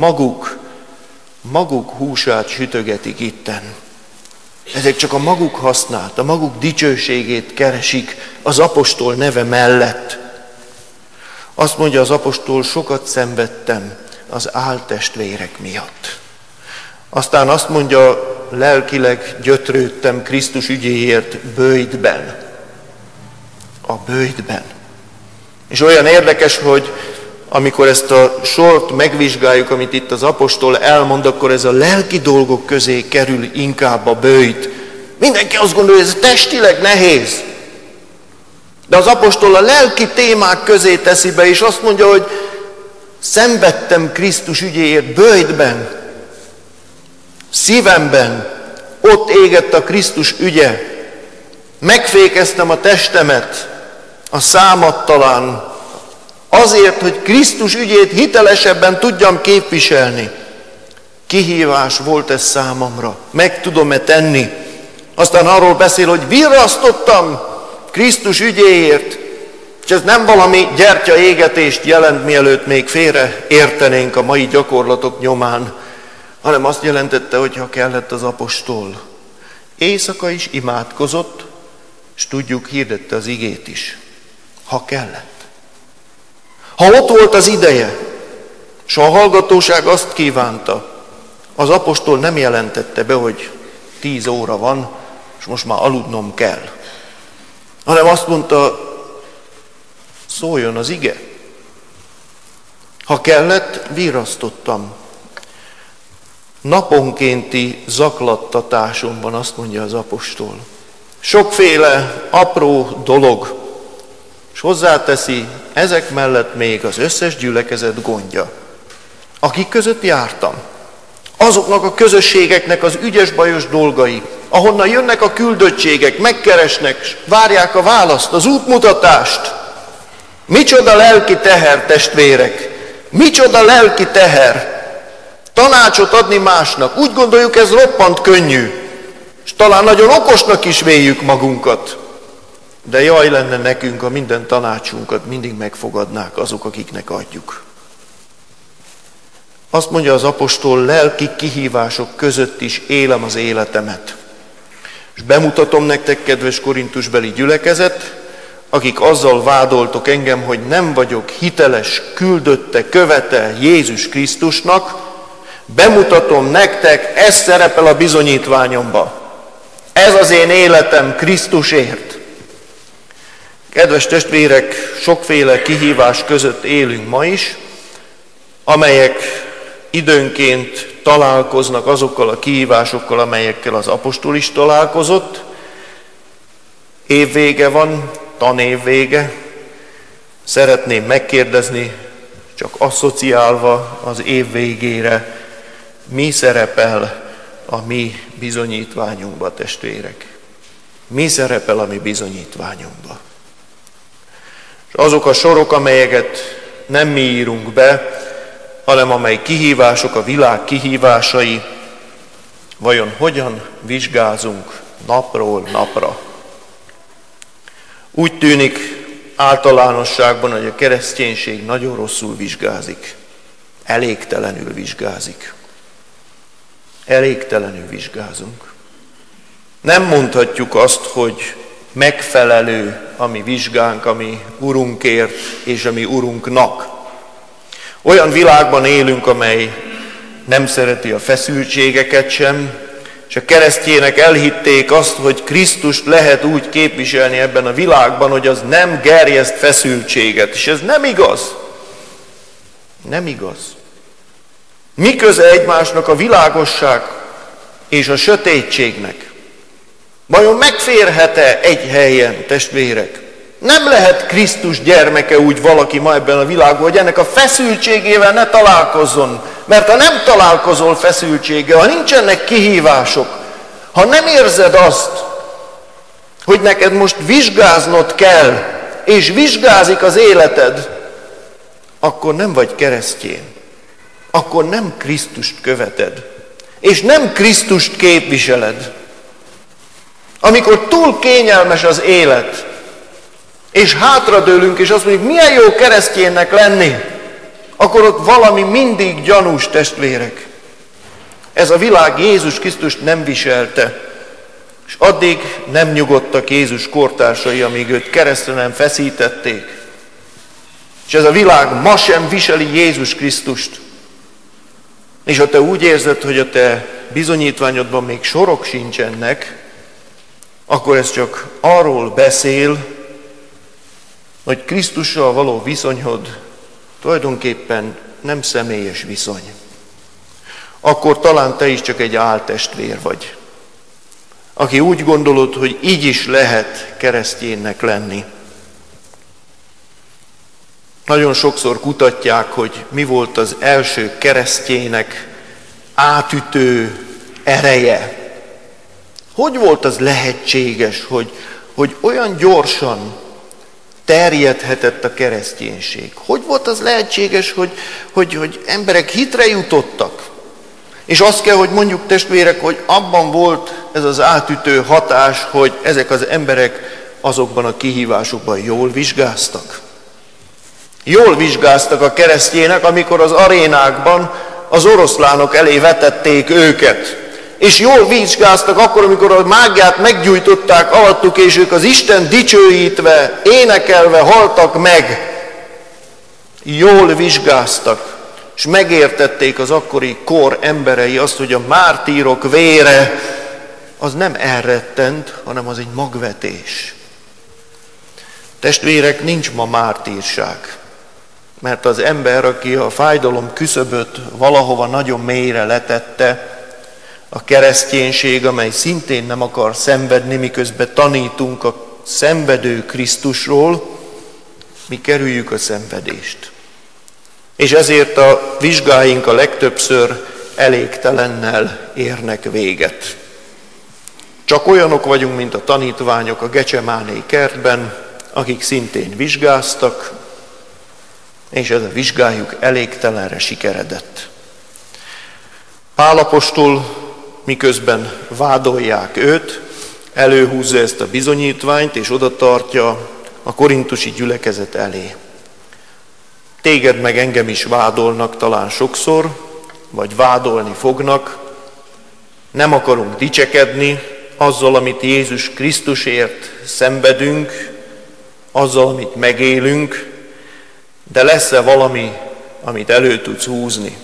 maguk húsát sütögetik itten. Ezek csak a maguk hasznát, a maguk dicsőségét keresik az apostol neve mellett. Azt mondja az apostol, sokat szenvedtem az áltestvérek miatt. Aztán azt mondja, lelkileg gyötrődtem Krisztus ügyéért böjtben. A böjtben. És olyan érdekes, hogy amikor ezt a sort megvizsgáljuk, amit itt az apostol elmond, akkor ez a lelki dolgok közé kerül inkább a böjt. Mindenki azt gondolja, hogy ez testileg nehéz. De az apostol a lelki témák közé teszi be, és azt mondja, hogy szenvedtem Krisztus ügyéért böjtben, szívemben, ott égett a Krisztus ügye, megfékeztem a testemet, a számadtalán, azért, hogy Krisztus ügyét hitelesebben tudjam képviselni. Kihívás volt ez számomra, meg tudom-e tenni. Aztán arról beszél, hogy virrasztottam Krisztus ügyéért, és ez nem valami gyertyaégetést jelent, mielőtt még félre értenénk a mai gyakorlatok nyomán, hanem azt jelentette, hogy ha kellett az apostol, éjszaka is imádkozott, és tudjuk, hirdette az igét is, ha kellett. Ha ott volt az ideje, és a hallgatóság azt kívánta, az apostol nem jelentette be, hogy 10 óra van, és most már aludnom kell. Hanem azt mondta, szóljon az ige. Ha kellett, virrasztottam. Naponkénti zaklattatásomban, azt mondja az apostol. Sokféle apró dolog, és hozzáteszi, ezek mellett még az összes gyülekezet gondja, akik között jártam. Azoknak a közösségeknek az ügyes-bajos dolgai, ahonnan jönnek a küldöttségek, megkeresnek, várják a választ, az útmutatást. Micsoda lelki teher, testvérek! Micsoda lelki teher! Tanácsot adni másnak. Úgy gondoljuk, ez roppant könnyű, és talán nagyon okosnak is véljük magunkat. De jaj lenne nekünk, ha minden tanácsunkat mindig megfogadnák azok, akiknek adjuk. Azt mondja az apostol, lelki kihívások között is élem az életemet. És bemutatom nektek, kedves korintusbeli gyülekezet, akik azzal vádoltok engem, hogy nem vagyok hiteles, küldötte, követe Jézus Krisztusnak, bemutatom nektek, ez szerepel a bizonyítványomba. Ez az én életem Krisztusért. Kedves testvérek, sokféle kihívás között élünk ma is, amelyek időnként találkoznak azokkal a kihívásokkal, amelyekkel az apostol is találkozott. Évvége van, tanévvége. Szeretném megkérdezni, csak asszociálva az év végére, mi szerepel a mi bizonyítványunkba, testvérek? Mi szerepel a mi bizonyítványunkba? És azok a sorok, amelyeket nem mi írunk be, hanem amely kihívások, a világ kihívásai, vajon hogyan vizsgázunk napról napra? Úgy tűnik általánosságban, hogy a kereszténység nagyon rosszul vizsgázik. Elégtelenül vizsgázik. Elégtelenül vizsgázunk. Nem mondhatjuk azt, hogy megfelelő a mi vizsgánk, a mi Urunkért és a mi Urunknak. Olyan világban élünk, amely nem szereti a feszültségeket sem, és a keresztjének elhitték azt, hogy Krisztust lehet úgy képviselni ebben a világban, hogy az nem gerjeszt feszültséget. És ez nem igaz. Nem igaz. Mi köze egymásnak a világosság és a sötétségnek? Vajon megférhet-e egy helyen, testvérek? Nem lehet Krisztus gyermeke úgy valaki ma ebben a világban, hogy ennek a feszültségével ne találkozzon. Mert ha nem találkozol feszültséggel, ha nincsenek kihívások, ha nem érzed azt, hogy neked most vizsgáznod kell, és vizsgázik az életed, akkor nem vagy keresztjén. Akkor nem Krisztust követed, és nem Krisztust képviseled. Amikor túl kényelmes az élet, és hátradőlünk, és azt mondjuk, milyen jó keresztjénnek lenni, akkor ott valami mindig gyanús, testvérek. Ez a világ Jézus Krisztust nem viselte, és addig nem nyugodtak Jézus kortársai, amíg őt keresztre nem feszítették. És ez a világ ma sem viseli Jézus Krisztust. És ha te úgy érzed, hogy a te bizonyítványodban még sorok sincsenek, akkor ez csak arról beszél, hogy Krisztussal való viszonyod tulajdonképpen nem személyes viszony. Akkor talán te is csak egy áltestvér vagy, aki úgy gondolod, hogy így is lehet keresztjénnek lenni. Nagyon sokszor kutatják, hogy mi volt az első keresztjének átütő ereje. Hogy volt az lehetséges, hogy olyan gyorsan terjedhetett a kereszténység? Hogy volt az lehetséges, hogy emberek hitre jutottak? És azt kell, hogy mondjuk, testvérek, hogy abban volt ez az átütő hatás, hogy ezek az emberek azokban a kihívásokban jól vizsgáztak. Jól vizsgáztak a keresztjének, amikor az arénákban az oroszlánok elé vetették őket. És jól vizsgáztak akkor, amikor a mágiát meggyújtották alattuk, és ők az Isten dicsőítve, énekelve haltak meg. Jól vizsgáztak, és megértették az akkori kor emberei azt, hogy a mártírok vére az nem elrettent, hanem az egy magvetés. Testvérek, nincs ma mártírság, mert az ember, aki a fájdalom küszöböt valahova nagyon mélyre letette, a kereszténység, amely szintén nem akar szenvedni, miközben tanítunk a szenvedő Krisztusról, mi kerüljük a szenvedést. És ezért a vizsgáink a legtöbbször elégtelennel érnek véget. Csak olyanok vagyunk, mint a tanítványok a Gecsemáné kertben, akik szintén vizsgáztak, és ez a vizsgájuk elégtelenre sikeredett. Pál apostol, miközben vádolják őt, előhúzza ezt a bizonyítványt, és oda tartja a korintusi gyülekezet elé. Téged meg engem is vádolnak talán sokszor, vagy vádolni fognak. Nem akarunk dicsekedni azzal, amit Jézus Krisztusért szenvedünk, azzal, amit megélünk, de lesz-e valami, amit elő tudsz húzni?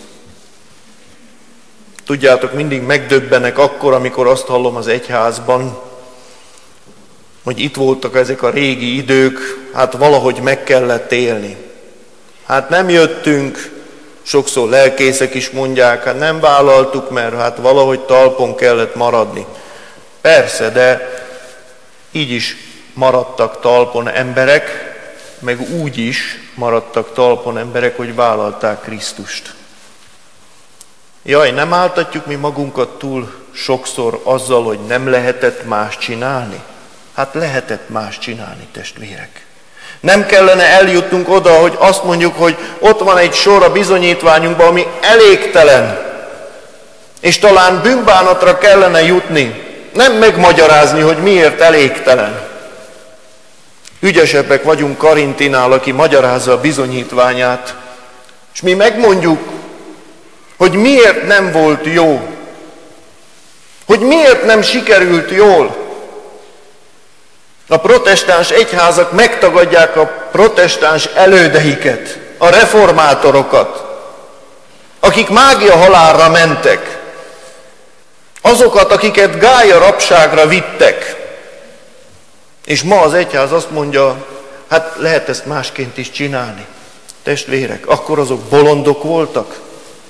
Tudjátok, mindig megdöbbenek akkor, amikor azt hallom az egyházban, hogy itt voltak ezek a régi idők, hát valahogy meg kellett élni. Hát nem jöttünk, sokszor lelkészek is mondják, hát nem vállaltuk, mert hát valahogy talpon kellett maradni. Persze, de így is maradtak talpon emberek, meg úgy is maradtak talpon emberek, hogy vállalták Krisztust. Jaj, nem áltatjuk mi magunkat túl sokszor azzal, hogy nem lehetett más csinálni? Hát lehetett más csinálni, testvérek. Nem kellene eljutnunk oda, hogy azt mondjuk, hogy ott van egy sor a bizonyítványunkban, ami elégtelen, és talán bűnbánatra kellene jutni, nem megmagyarázni, hogy miért elégtelen. Ügyesebbek vagyunk Karintinál, aki magyarázza a bizonyítványát, és mi megmondjuk, hogy miért nem volt jó, hogy miért nem sikerült jól. A protestáns egyházak megtagadják a protestáns elődeiket, a reformátorokat, a akik mágia halálra mentek, azokat, akiket gálya rabságra vittek. És ma az egyház azt mondja, hát lehet ezt másként is csinálni. Testvérek, akkor azok bolondok voltak?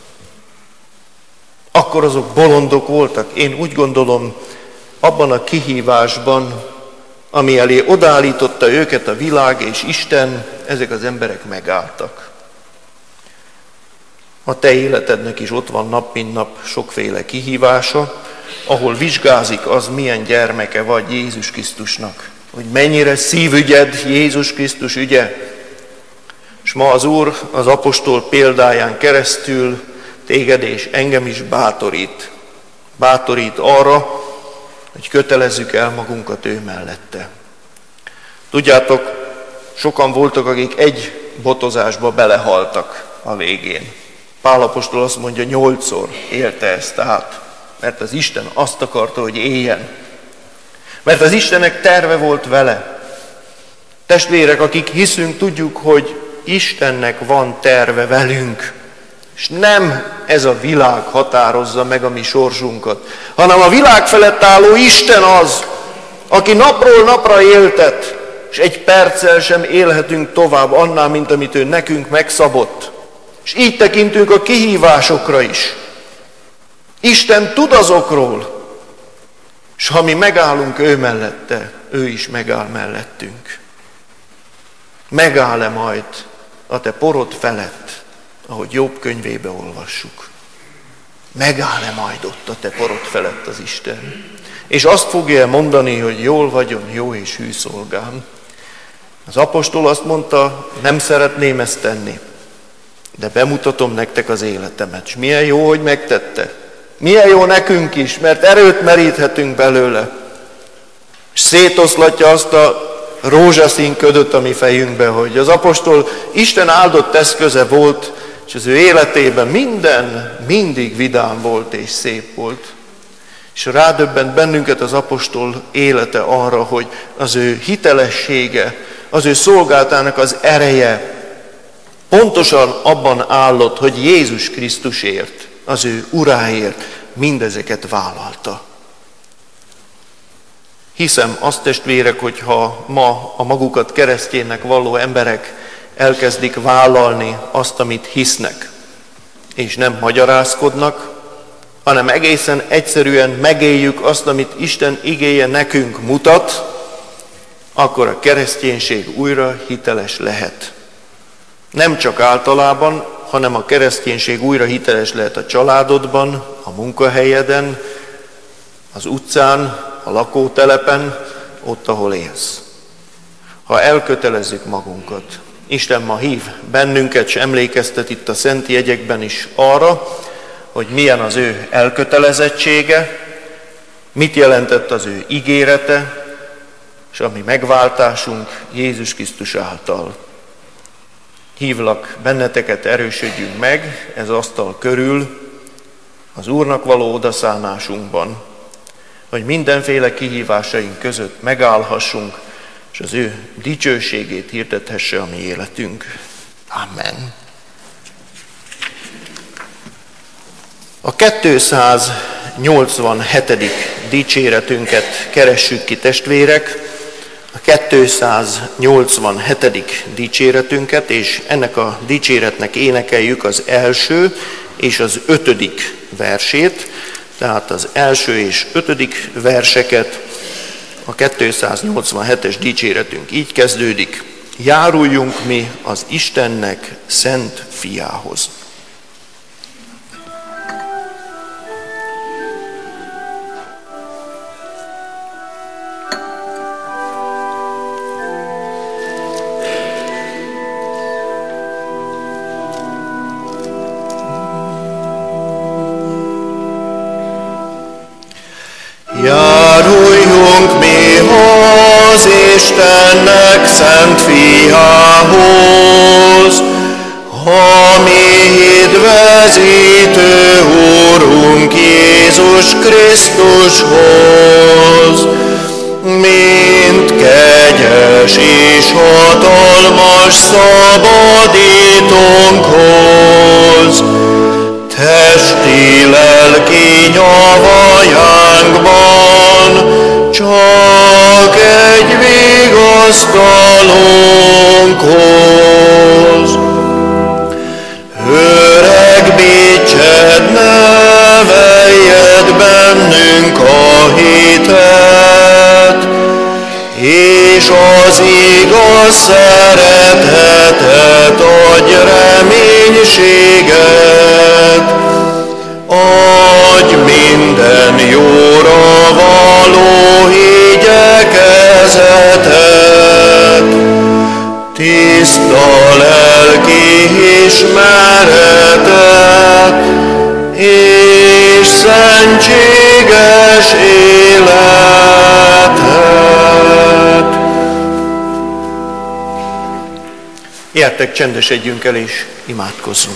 Akkor azok bolondok voltak. Én úgy gondolom, abban a kihívásban, ami elé odaállította őket a világ és Isten, ezek az emberek megálltak. A te életednek is ott van nap mint nap sokféle kihívása, ahol vizsgázik az, milyen gyermeke vagy Jézus Krisztusnak, hogy mennyire szívügyed Jézus Krisztus ügye. És ma az Úr az apostol példáján keresztül téged és engem is bátorít. Bátorít arra, hogy kötelezzük el magunkat ő mellette. Tudjátok, sokan voltak, akik egy botozásba belehaltak a végén. Pál apostol azt mondja, 8-szor élte ezt át, mert az Isten azt akarta, hogy éljen. Mert az Istennek terve volt vele. Testvérek, akik hiszünk, tudjuk, hogy Istennek van terve velünk. És nem ez a világ határozza meg a mi sorsunkat, hanem a világ felett álló Isten az, aki napról napra éltet, és egy perccel sem élhetünk tovább annál, mint amit ő nekünk megszabott. És így tekintünk a kihívásokra is. Isten tud azokról, és ha mi megállunk ő mellette, ő is megáll mellettünk. Megáll-e majd a te porod felett, ahogy Jobb könyvébe olvassuk? Megáll-e majd ott a te porod felett az Isten? És azt fogja mondani, hogy jól vagyok, jó és hű szolgám. Az apostol azt mondta, nem szeretném ezt tenni, de bemutatom nektek az életemet. És milyen jó, hogy megtette. Milyen jó nekünk is, mert erőt meríthetünk belőle. És szétoszlatja azt a rózsaszín ködöt a mi fejünkbe, hogy az apostol Isten áldott eszköze volt, és az ő életében minden mindig vidám volt és szép volt. És rádöbbent bennünket az apostol élete arra, hogy az ő hitelessége, az ő szolgálatának az ereje pontosan abban állott, hogy Jézus Krisztusért, az ő uráért mindezeket vállalta. Hiszem azt, testvérek, hogyha ma a magukat keresztjénnek valló emberek elkezdik vállalni azt, amit hisznek, és nem magyarázkodnak, hanem egészen egyszerűen megéljük azt, amit Isten igéje nekünk mutat, akkor a kereszténység újra hiteles lehet. Nem csak általában, hanem a kereszténység újra hiteles lehet a családodban, a munkahelyeden, az utcán, a lakótelepen, ott, ahol élsz. Ha elkötelezzük magunkat, Isten ma hív bennünket, és emlékeztet itt a szent jegyekben is arra, hogy milyen az ő elkötelezettsége, mit jelentett az ő ígérete, és a mi megváltásunk Jézus Krisztus által. Hívlak benneteket, erősödjünk meg ez asztal körül, az Úrnak való odaszánásunkban, hogy mindenféle kihívásaink között megállhassunk, és az ő dicsőségét hirdethesse a mi életünk. Amen. A 287. dicséretünket keressük ki, testvérek, a 287. dicséretünket, és ennek a dicséretnek énekeljük az első és az 5. versét, tehát az első és 5. verseket. A 287-es dicséretünk így kezdődik: járuljunk mi az Istennek szent fiához. Járuljunk mi az Istennek szent fiához, a mi hídvezítő Úrunk Jézus Krisztushoz, mint kegyes és hatalmas szabadítónkhoz. tölti lelki nyavajánkban, csak egy vigasztalunkhoz. Öreg Bécsed, neveljed bennünk a hitet, és az igaz szeretetet adj reménységet. Adj minden jóra való igyekezetet, tiszta lelki ismeretet, és szentséges életet. Gyertek, csendesedjünk el és imádkozzunk.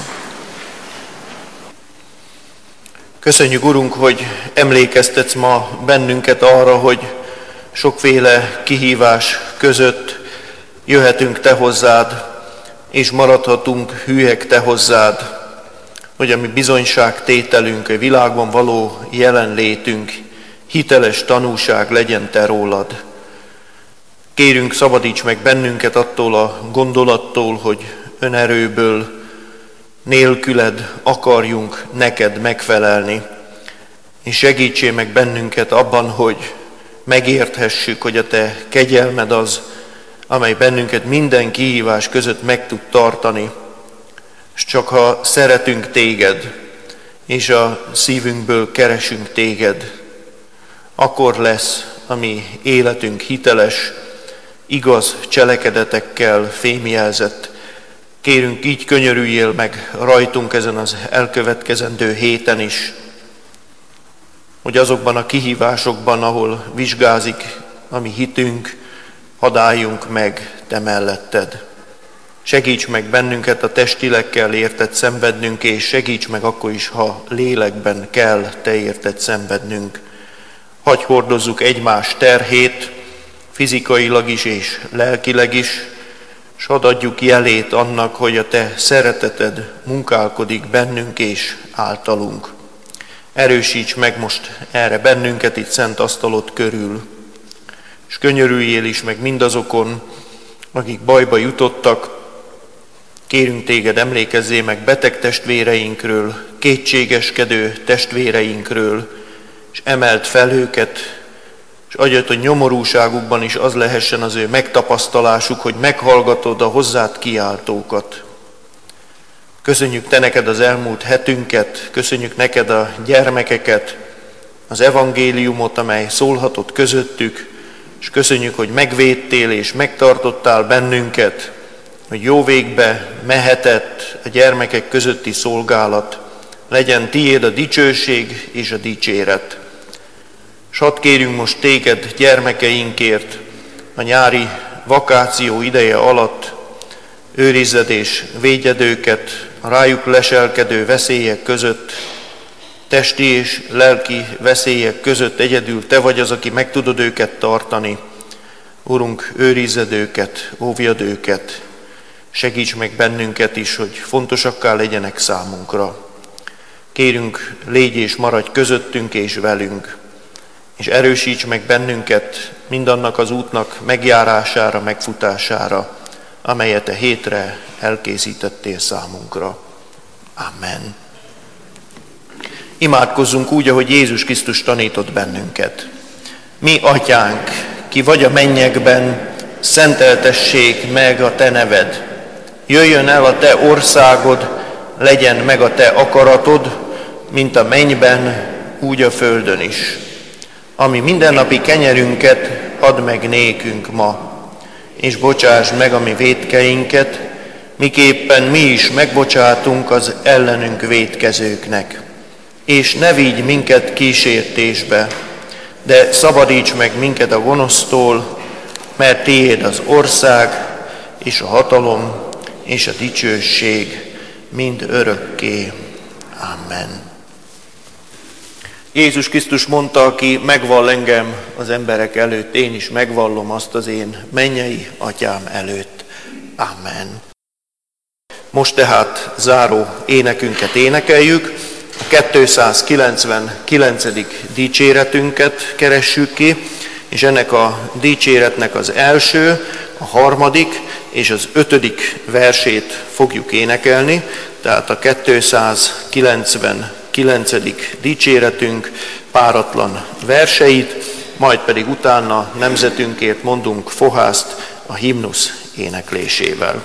Köszönjük, Urunk, hogy emlékeztetsz ma bennünket arra, hogy sokféle kihívás között jöhetünk Te hozzád, és maradhatunk hűek Te hozzád, hogy a mi bizonyságtételünk, a világban való jelenlétünk hiteles tanúság legyen Te rólad. Kérünk, szabadíts meg bennünket attól a gondolattól, hogy önerőből nélküled akarjunk neked megfelelni, és segítsél meg bennünket abban, hogy megérthessük, hogy a Te kegyelmed az, amely bennünket minden kihívás között meg tud tartani, és csak ha szeretünk Téged, és a szívünkből keresünk Téged, akkor lesz a mi életünk hiteles, igaz cselekedetekkel fémjelzett. Kérünk, így könyörüljél meg rajtunk ezen az elkövetkezendő héten is, hogy azokban a kihívásokban, ahol vizsgázik a mi hitünk, hadd álljunk meg Te melletted. Segíts meg bennünket a testilekkel érted szenvednünk, és segíts meg akkor is, ha lélekben kell Te érted szenvednünk. Hadd hordozzuk egymás terhét, fizikailag is és lelkileg is, s hadd adjuk jelét annak, hogy a Te szereteted munkálkodik bennünk és általunk. Erősíts meg most erre bennünket itt szent asztalod körül, és könyörüljél is meg mindazokon, akik bajba jutottak. Kérünk Téged, emlékezzél meg beteg testvéreinkről, kétségeskedő testvéreinkről, és emeld fel őket, és adjad, hogy nyomorúságukban is az lehessen az ő megtapasztalásuk, hogy meghallgatod a hozzád kiáltókat. Köszönjük Te neked az elmúlt hetünket, köszönjük neked a gyermekeket, az evangéliumot, amely szólhatott közöttük, és köszönjük, hogy megvédtél és megtartottál bennünket, hogy jó végbe mehetett a gyermekek közötti szolgálat, legyen Tiéd a dicsőség és a dicséret. S hadd kérjünk most Téged gyermekeinkért a nyári vakáció ideje alatt, őrizzed és védjed őket a rájuk leselkedő veszélyek között, testi és lelki veszélyek között egyedül Te vagy az, aki meg tudod őket tartani. Urunk, őrizzed őket, óvjad őket, segíts meg bennünket is, hogy fontosakká legyenek számunkra. Kérünk, légy és maradj közöttünk és velünk, és erősíts meg bennünket mindannak az útnak megjárására, megfutására, amelyet a hétre elkészítettél számunkra. Amen. Imádkozzunk úgy, ahogy Jézus Krisztus tanított bennünket. Mi, Atyánk, ki vagy a mennyekben, szenteltessék meg a Te neved. Jöjjön el a Te országod, legyen meg a Te akaratod, mint a mennyben, úgy a földön is. Ami mindennapi kenyerünket add meg nékünk ma, és bocsásd meg a mi vétkeinket, miképpen mi is megbocsátunk az ellenünk vétkezőknek. És ne vigy minket kísértésbe, de szabadíts meg minket a gonosztól, mert Tiéd az ország, és a hatalom, és a dicsőség mind örökké. Amen. Jézus Krisztus mondta, aki megvall engem az emberek előtt, én is megvallom azt az én mennyei Atyám előtt. Amen. Most tehát záró énekünket énekeljük, a 299. dicséretünket keressük ki, és ennek a dicséretnek az első, a harmadik és az 5. versét fogjuk énekelni, tehát a 299. dicséretünk páratlan verseit, majd pedig utána nemzetünkért mondunk fohászt a himnusz éneklésével.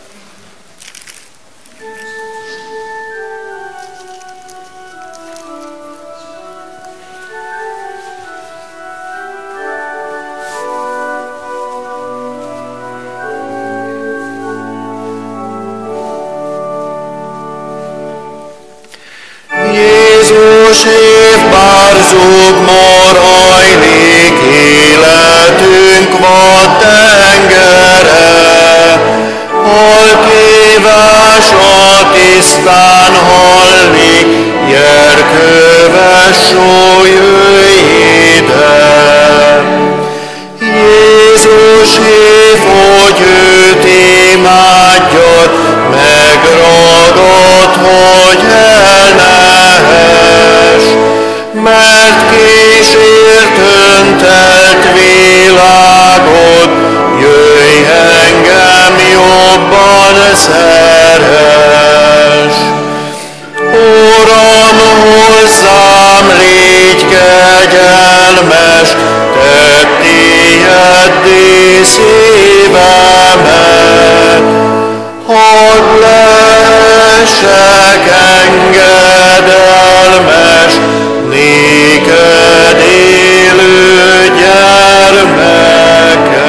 Jézus évbárzók morajlik, életünk vad tengere, hol kívása tisztán hallik, gyerkőves só, jöjj ide. Jézus hív, hogy őt imádjad, megragad, hogy el nehess, mert kísért öntelt világot, jöjj engem jobban szeress. Uram, hozzám légy kegyelmes, tedd tiéddé szívemet, hadd lessek engedelmes, néked élő gyermeked.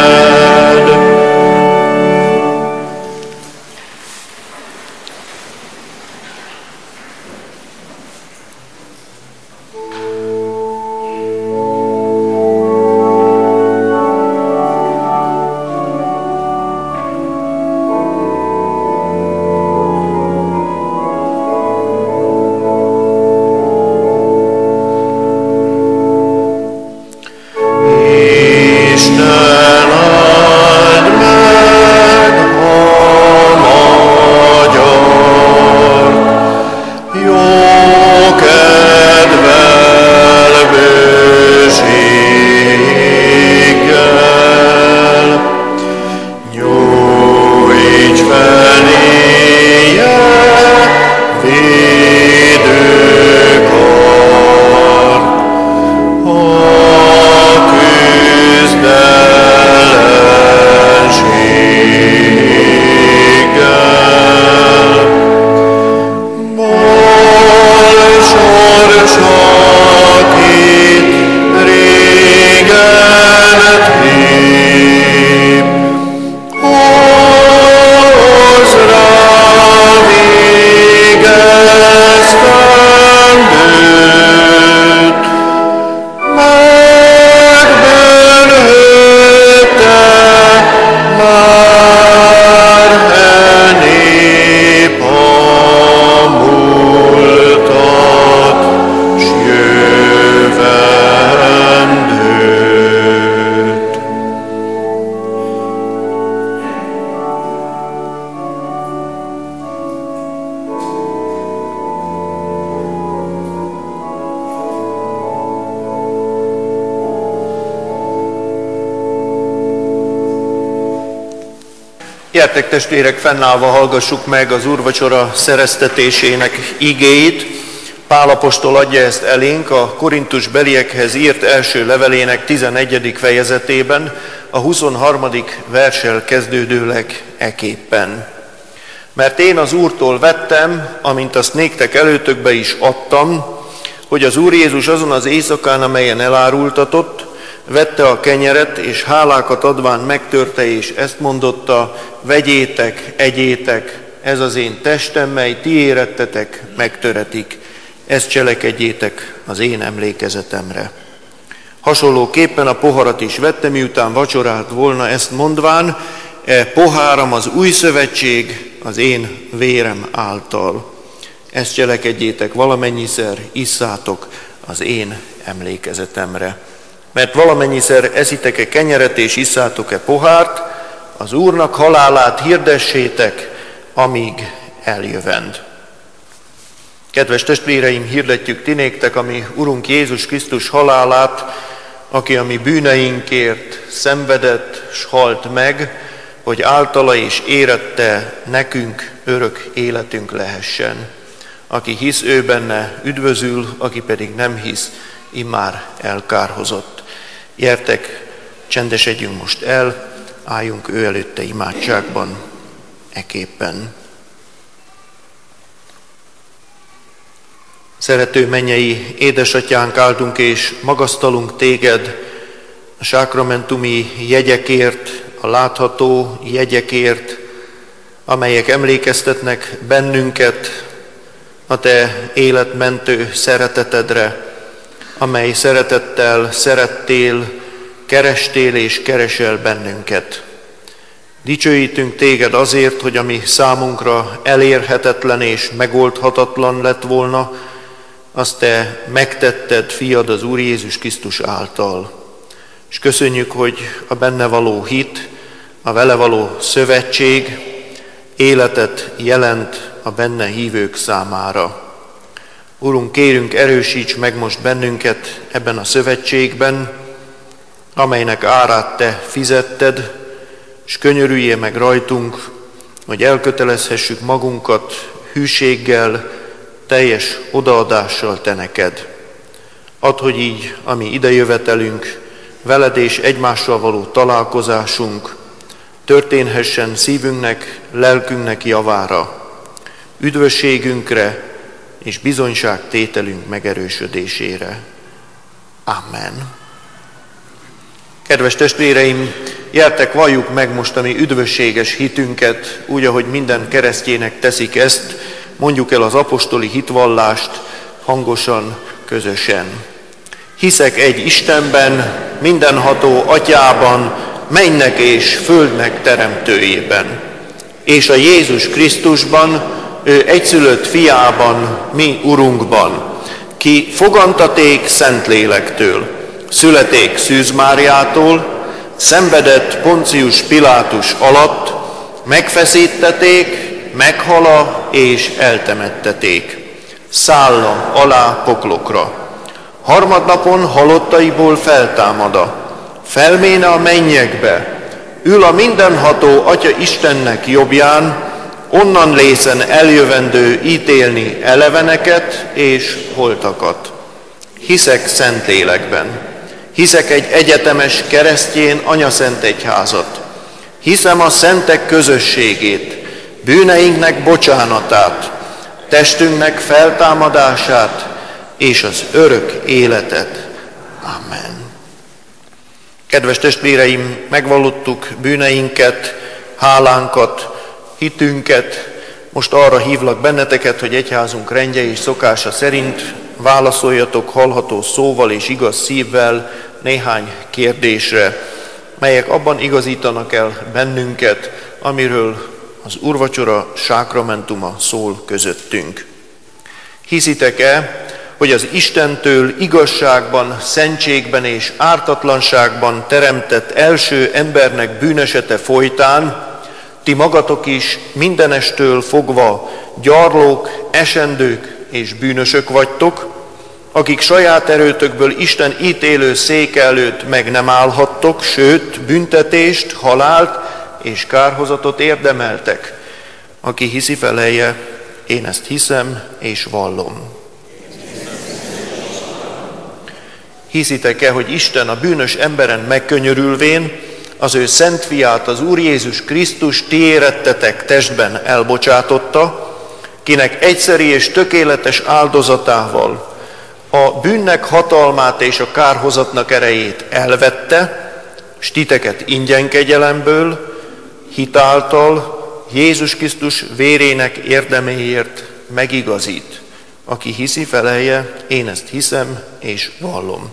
Gyertek testvérek, fennállva hallgassuk meg az úrvacsora szereztetésének igéit. Pál apostol adja ezt elénk a Korintus beliekhez írt első levelének 11. fejezetében, a 23. verssel kezdődőleg eképpen. Mert én az Úrtól vettem, amint azt néktek előtökbe is adtam, hogy az Úr Jézus azon az éjszakán, amelyen elárultatott, vette a kenyeret, és hálákat adván megtörte, és ezt mondotta: vegyétek, egyétek, ez az én testem, mely ti érettetek, megtöretik. Ezt cselekedjétek az én emlékezetemre. Hasonlóképpen a poharat is vette, miután vacsorált volna, ezt mondván: e poháram az új szövetség az én vérem által. Ezt cselekedjétek valamennyiszer, isszátok az én emlékezetemre. Mert valamennyiszer eszitek-e kenyeret és isszátok-e pohárt, az Úrnak halálát hirdessétek, amíg eljövend. Kedves testvéreim, hirdetjük ti néktek, ami Urunk Jézus Krisztus halálát, aki a mi bűneinkért szenvedett s halt meg, hogy általa és érette nekünk örök életünk lehessen. Aki hisz, ő benne üdvözül, aki pedig nem hisz, immár elkárhozott. Gyertek, csendesedjünk most el, álljunk ő előtte imádságban eképpen. Szerető mennyei édesatyánk, áldunk és magasztalunk téged a sákramentumi jegyekért, a látható jegyekért, amelyek emlékeztetnek bennünket a te életmentő szeretetedre, amely szeretettel szerettél, kerestél és keresel bennünket. Dicsőítünk téged azért, hogy ami számunkra elérhetetlen és megoldhatatlan lett volna, azt te megtetted fiad az Úr Jézus Krisztus által. És köszönjük, hogy a benne való hit, a vele való szövetség életet jelent a benne hívők számára. Urunk, kérünk, erősíts meg most bennünket ebben a szövetségben, amelynek árát te fizetted, és könyörüljél meg rajtunk, hogy elkötelezhessük magunkat hűséggel, teljes odaadással te neked. Add, hogy így a mi idejövetelünk, veled és egymással való találkozásunk történhessen szívünknek, lelkünknek javára, üdvösségünkre és bizonyságtételünk megerősödésére. Amen. Kedves testvéreim, gyertek, valljuk meg most a mi üdvösséges hitünket, úgy, ahogy minden keresztjének teszik ezt, mondjuk el az apostoli hitvallást hangosan, közösen. Hiszek egy Istenben, mindenható Atyában, mennynek és földnek teremtőjében, és a Jézus Krisztusban, ő egyszülött fiában, mi Urunkban, ki fogantaték Szentlélektől, születék Szűz Máriától, szenvedett Poncius Pilátus alatt, megfeszítették, meghala és eltemetteték. Szálla alá poklokra. Harmadnapon halottaiból feltámada, felméne a mennyekbe, ül a mindenható Atya Istennek jobbján, onnan lészen eljövendő ítélni eleveneket és holtakat. Hiszek Szentlélekben, hiszek egy egyetemes keresztjén anyaszent egyházat, hiszem a szentek közösségét, bűneinknek bocsánatát, testünknek feltámadását és az örök életet. Amen. Kedves testvéreim, megvallottuk bűneinket, hálánkat, hitünket. Most arra hívlak benneteket, hogy egyházunk rendje és szokása szerint válaszoljatok hallható szóval és igaz szívvel néhány kérdésre, melyek abban igazítanak el bennünket, amiről az úrvacsora sákramentuma szól közöttünk. Hiszitek-e, hogy az Istentől igazságban, szentségben és ártatlanságban teremtett első embernek bűnesete folytán ti magatok is mindenestől fogva gyarlók, esendők és bűnösök vagytok, akik saját erőtökből Isten ítélő széke előtt meg nem állhattok, sőt, büntetést, halált és kárhozatot érdemeltek. Aki hiszi, felelje, én ezt hiszem és vallom. Hiszitek-e, hogy Isten a bűnös emberen megkönyörülvén az ő szent fiát, az Úr Jézus Krisztus ti érettetek testben elbocsátotta, kinek egyszeri és tökéletes áldozatával a bűnnek hatalmát és a kárhozatnak erejét elvette, s titeket ingyen kegyelemből, hitáltal Jézus Krisztus vérének érdeméért megigazít. Aki hiszi, felelje, én ezt hiszem és vallom.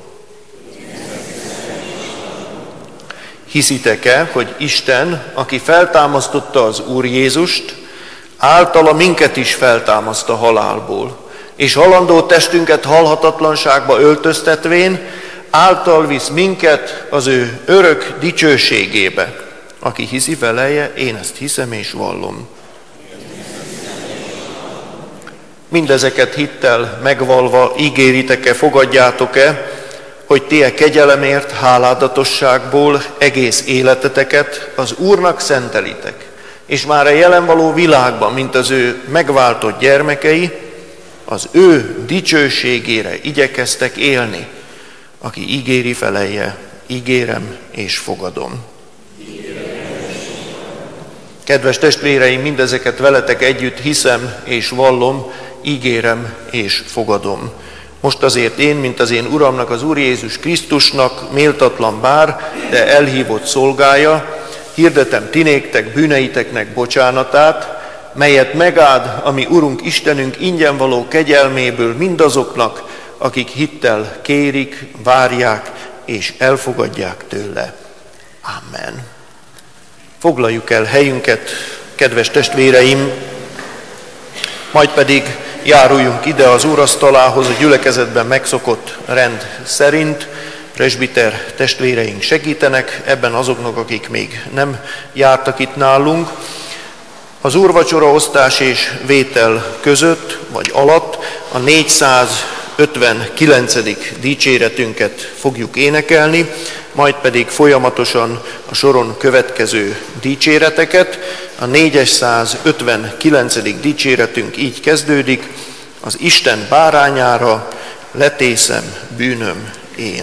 Hiszitek-e, hogy Isten, aki feltámasztotta az Úr Jézust, általa minket is feltámaszt a halálból, és halandó testünket halhatatlanságba öltöztetvén, által visz minket az ő örök dicsőségébe. Aki hiszi, felelje, én ezt hiszem és vallom. Mindezeket hittel megvalva ígéritek-e, fogadjátok-e, hogy ti a kegyelemért, háládatosságból egész életeteket az Úrnak szentelitek, és már a jelen való világban, mint az ő megváltott gyermekei, az ő dicsőségére igyekeztek élni, aki ígéri, felelje, ígérem és fogadom. Kedves testvéreim, mindezeket veletek együtt hiszem és vallom, ígérem és fogadom. Most azért én, mint az én Uramnak, az Úr Jézus Krisztusnak, méltatlan bár, de elhívott szolgája, hirdetem ti néktek bűneiteknek bocsánatát, melyet megáld a mi Urunk Istenünk ingyen való kegyelméből mindazoknak, akik hittel kérik, várják és elfogadják tőle. Amen. Foglaljuk el helyünket, kedves testvéreim, majd pedig járuljunk ide az úrasztalához a gyülekezetben megszokott rend szerint. Presbiter testvéreink segítenek ebben azoknak, akik még nem jártak itt nálunk. Az úrvacsora osztás és vétel között, vagy alatt a 459. dicséretünket fogjuk énekelni, majd pedig folyamatosan a soron következő dicséreteket. A 459. dicséretünk így kezdődik: az Isten bárányára letészem bűnöm én.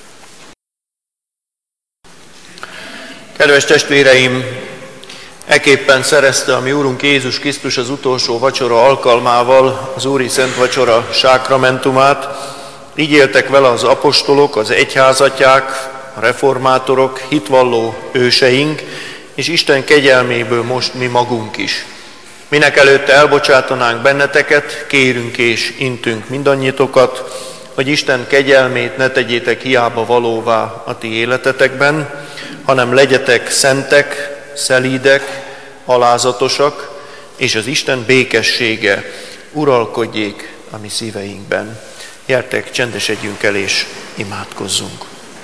Kedves testvéreim, ekképpen szerezte a mi Úrunk Jézus Krisztus az utolsó vacsora alkalmával az Úri Szent Vacsora sákramentumát. Így éltek vele az apostolok, az egyházatják, a reformátorok, hitvalló őseink, és Isten kegyelméből most mi magunk is. Minek előtte elbocsátanánk benneteket, kérünk és intünk mindannyiatokat, hogy Isten kegyelmét ne tegyétek hiába valóvá a ti életetekben, hanem legyetek szentek, szelídek, alázatosak, és az Isten békessége uralkodjék a mi szíveinkben. Gyertek, csendesedjünk el és imádkozzunk.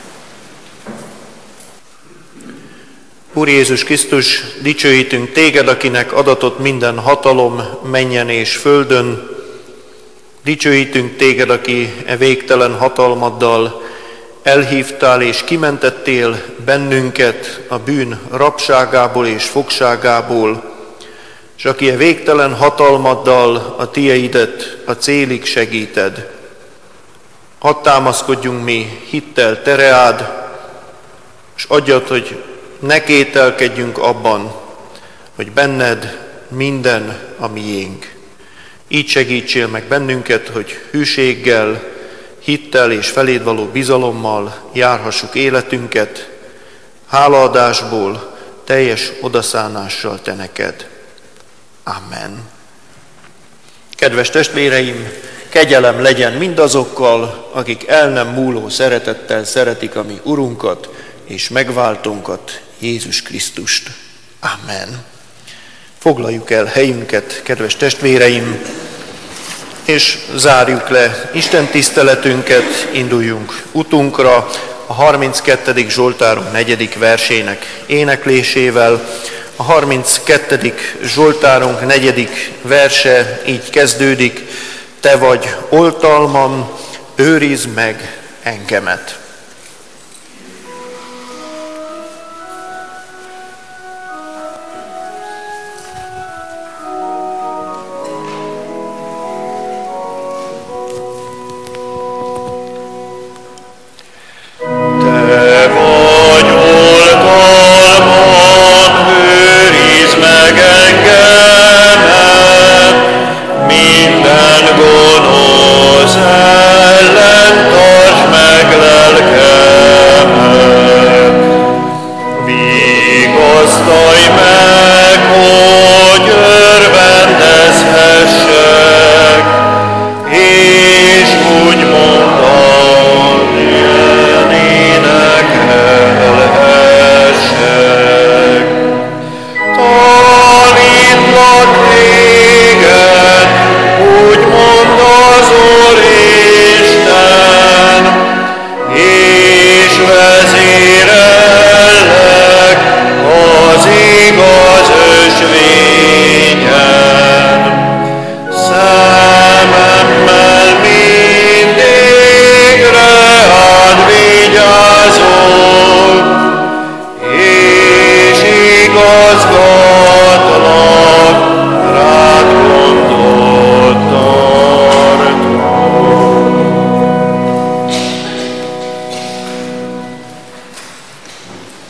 Úr Jézus Krisztus, dicsőítünk téged, akinek adatott minden hatalom mennyen és földön. Dicsőítünk téged, aki e végtelen hatalmaddal elhívtál és kimentettél bennünket a bűn rabságából és fogságából, és aki a végtelen hatalmaddal a tieidet a célig segíted. Hadd támaszkodjunk mi hittel te reád, és adjad, hogy ne kételkedjünk abban, hogy benned minden a miénk. Így segítsél meg bennünket, hogy hűséggel, hittel és feléd való bizalommal járhassuk életünket, hálaadásból, teljes odaszánással te neked. Amen. Kedves testvéreim, kegyelem legyen mindazokkal, akik el nem múló szeretettel szeretik a mi Urunkat és megváltónkat, Jézus Krisztust. Amen. Foglaljuk el helyünket, kedves testvéreim, és zárjuk le Isten tiszteletünket, induljunk utunkra a 32. Zsoltárunk 4. versének éneklésével. A 32. Zsoltárunk 4. verse így kezdődik: te vagy oltalmam, őrizd meg engemet.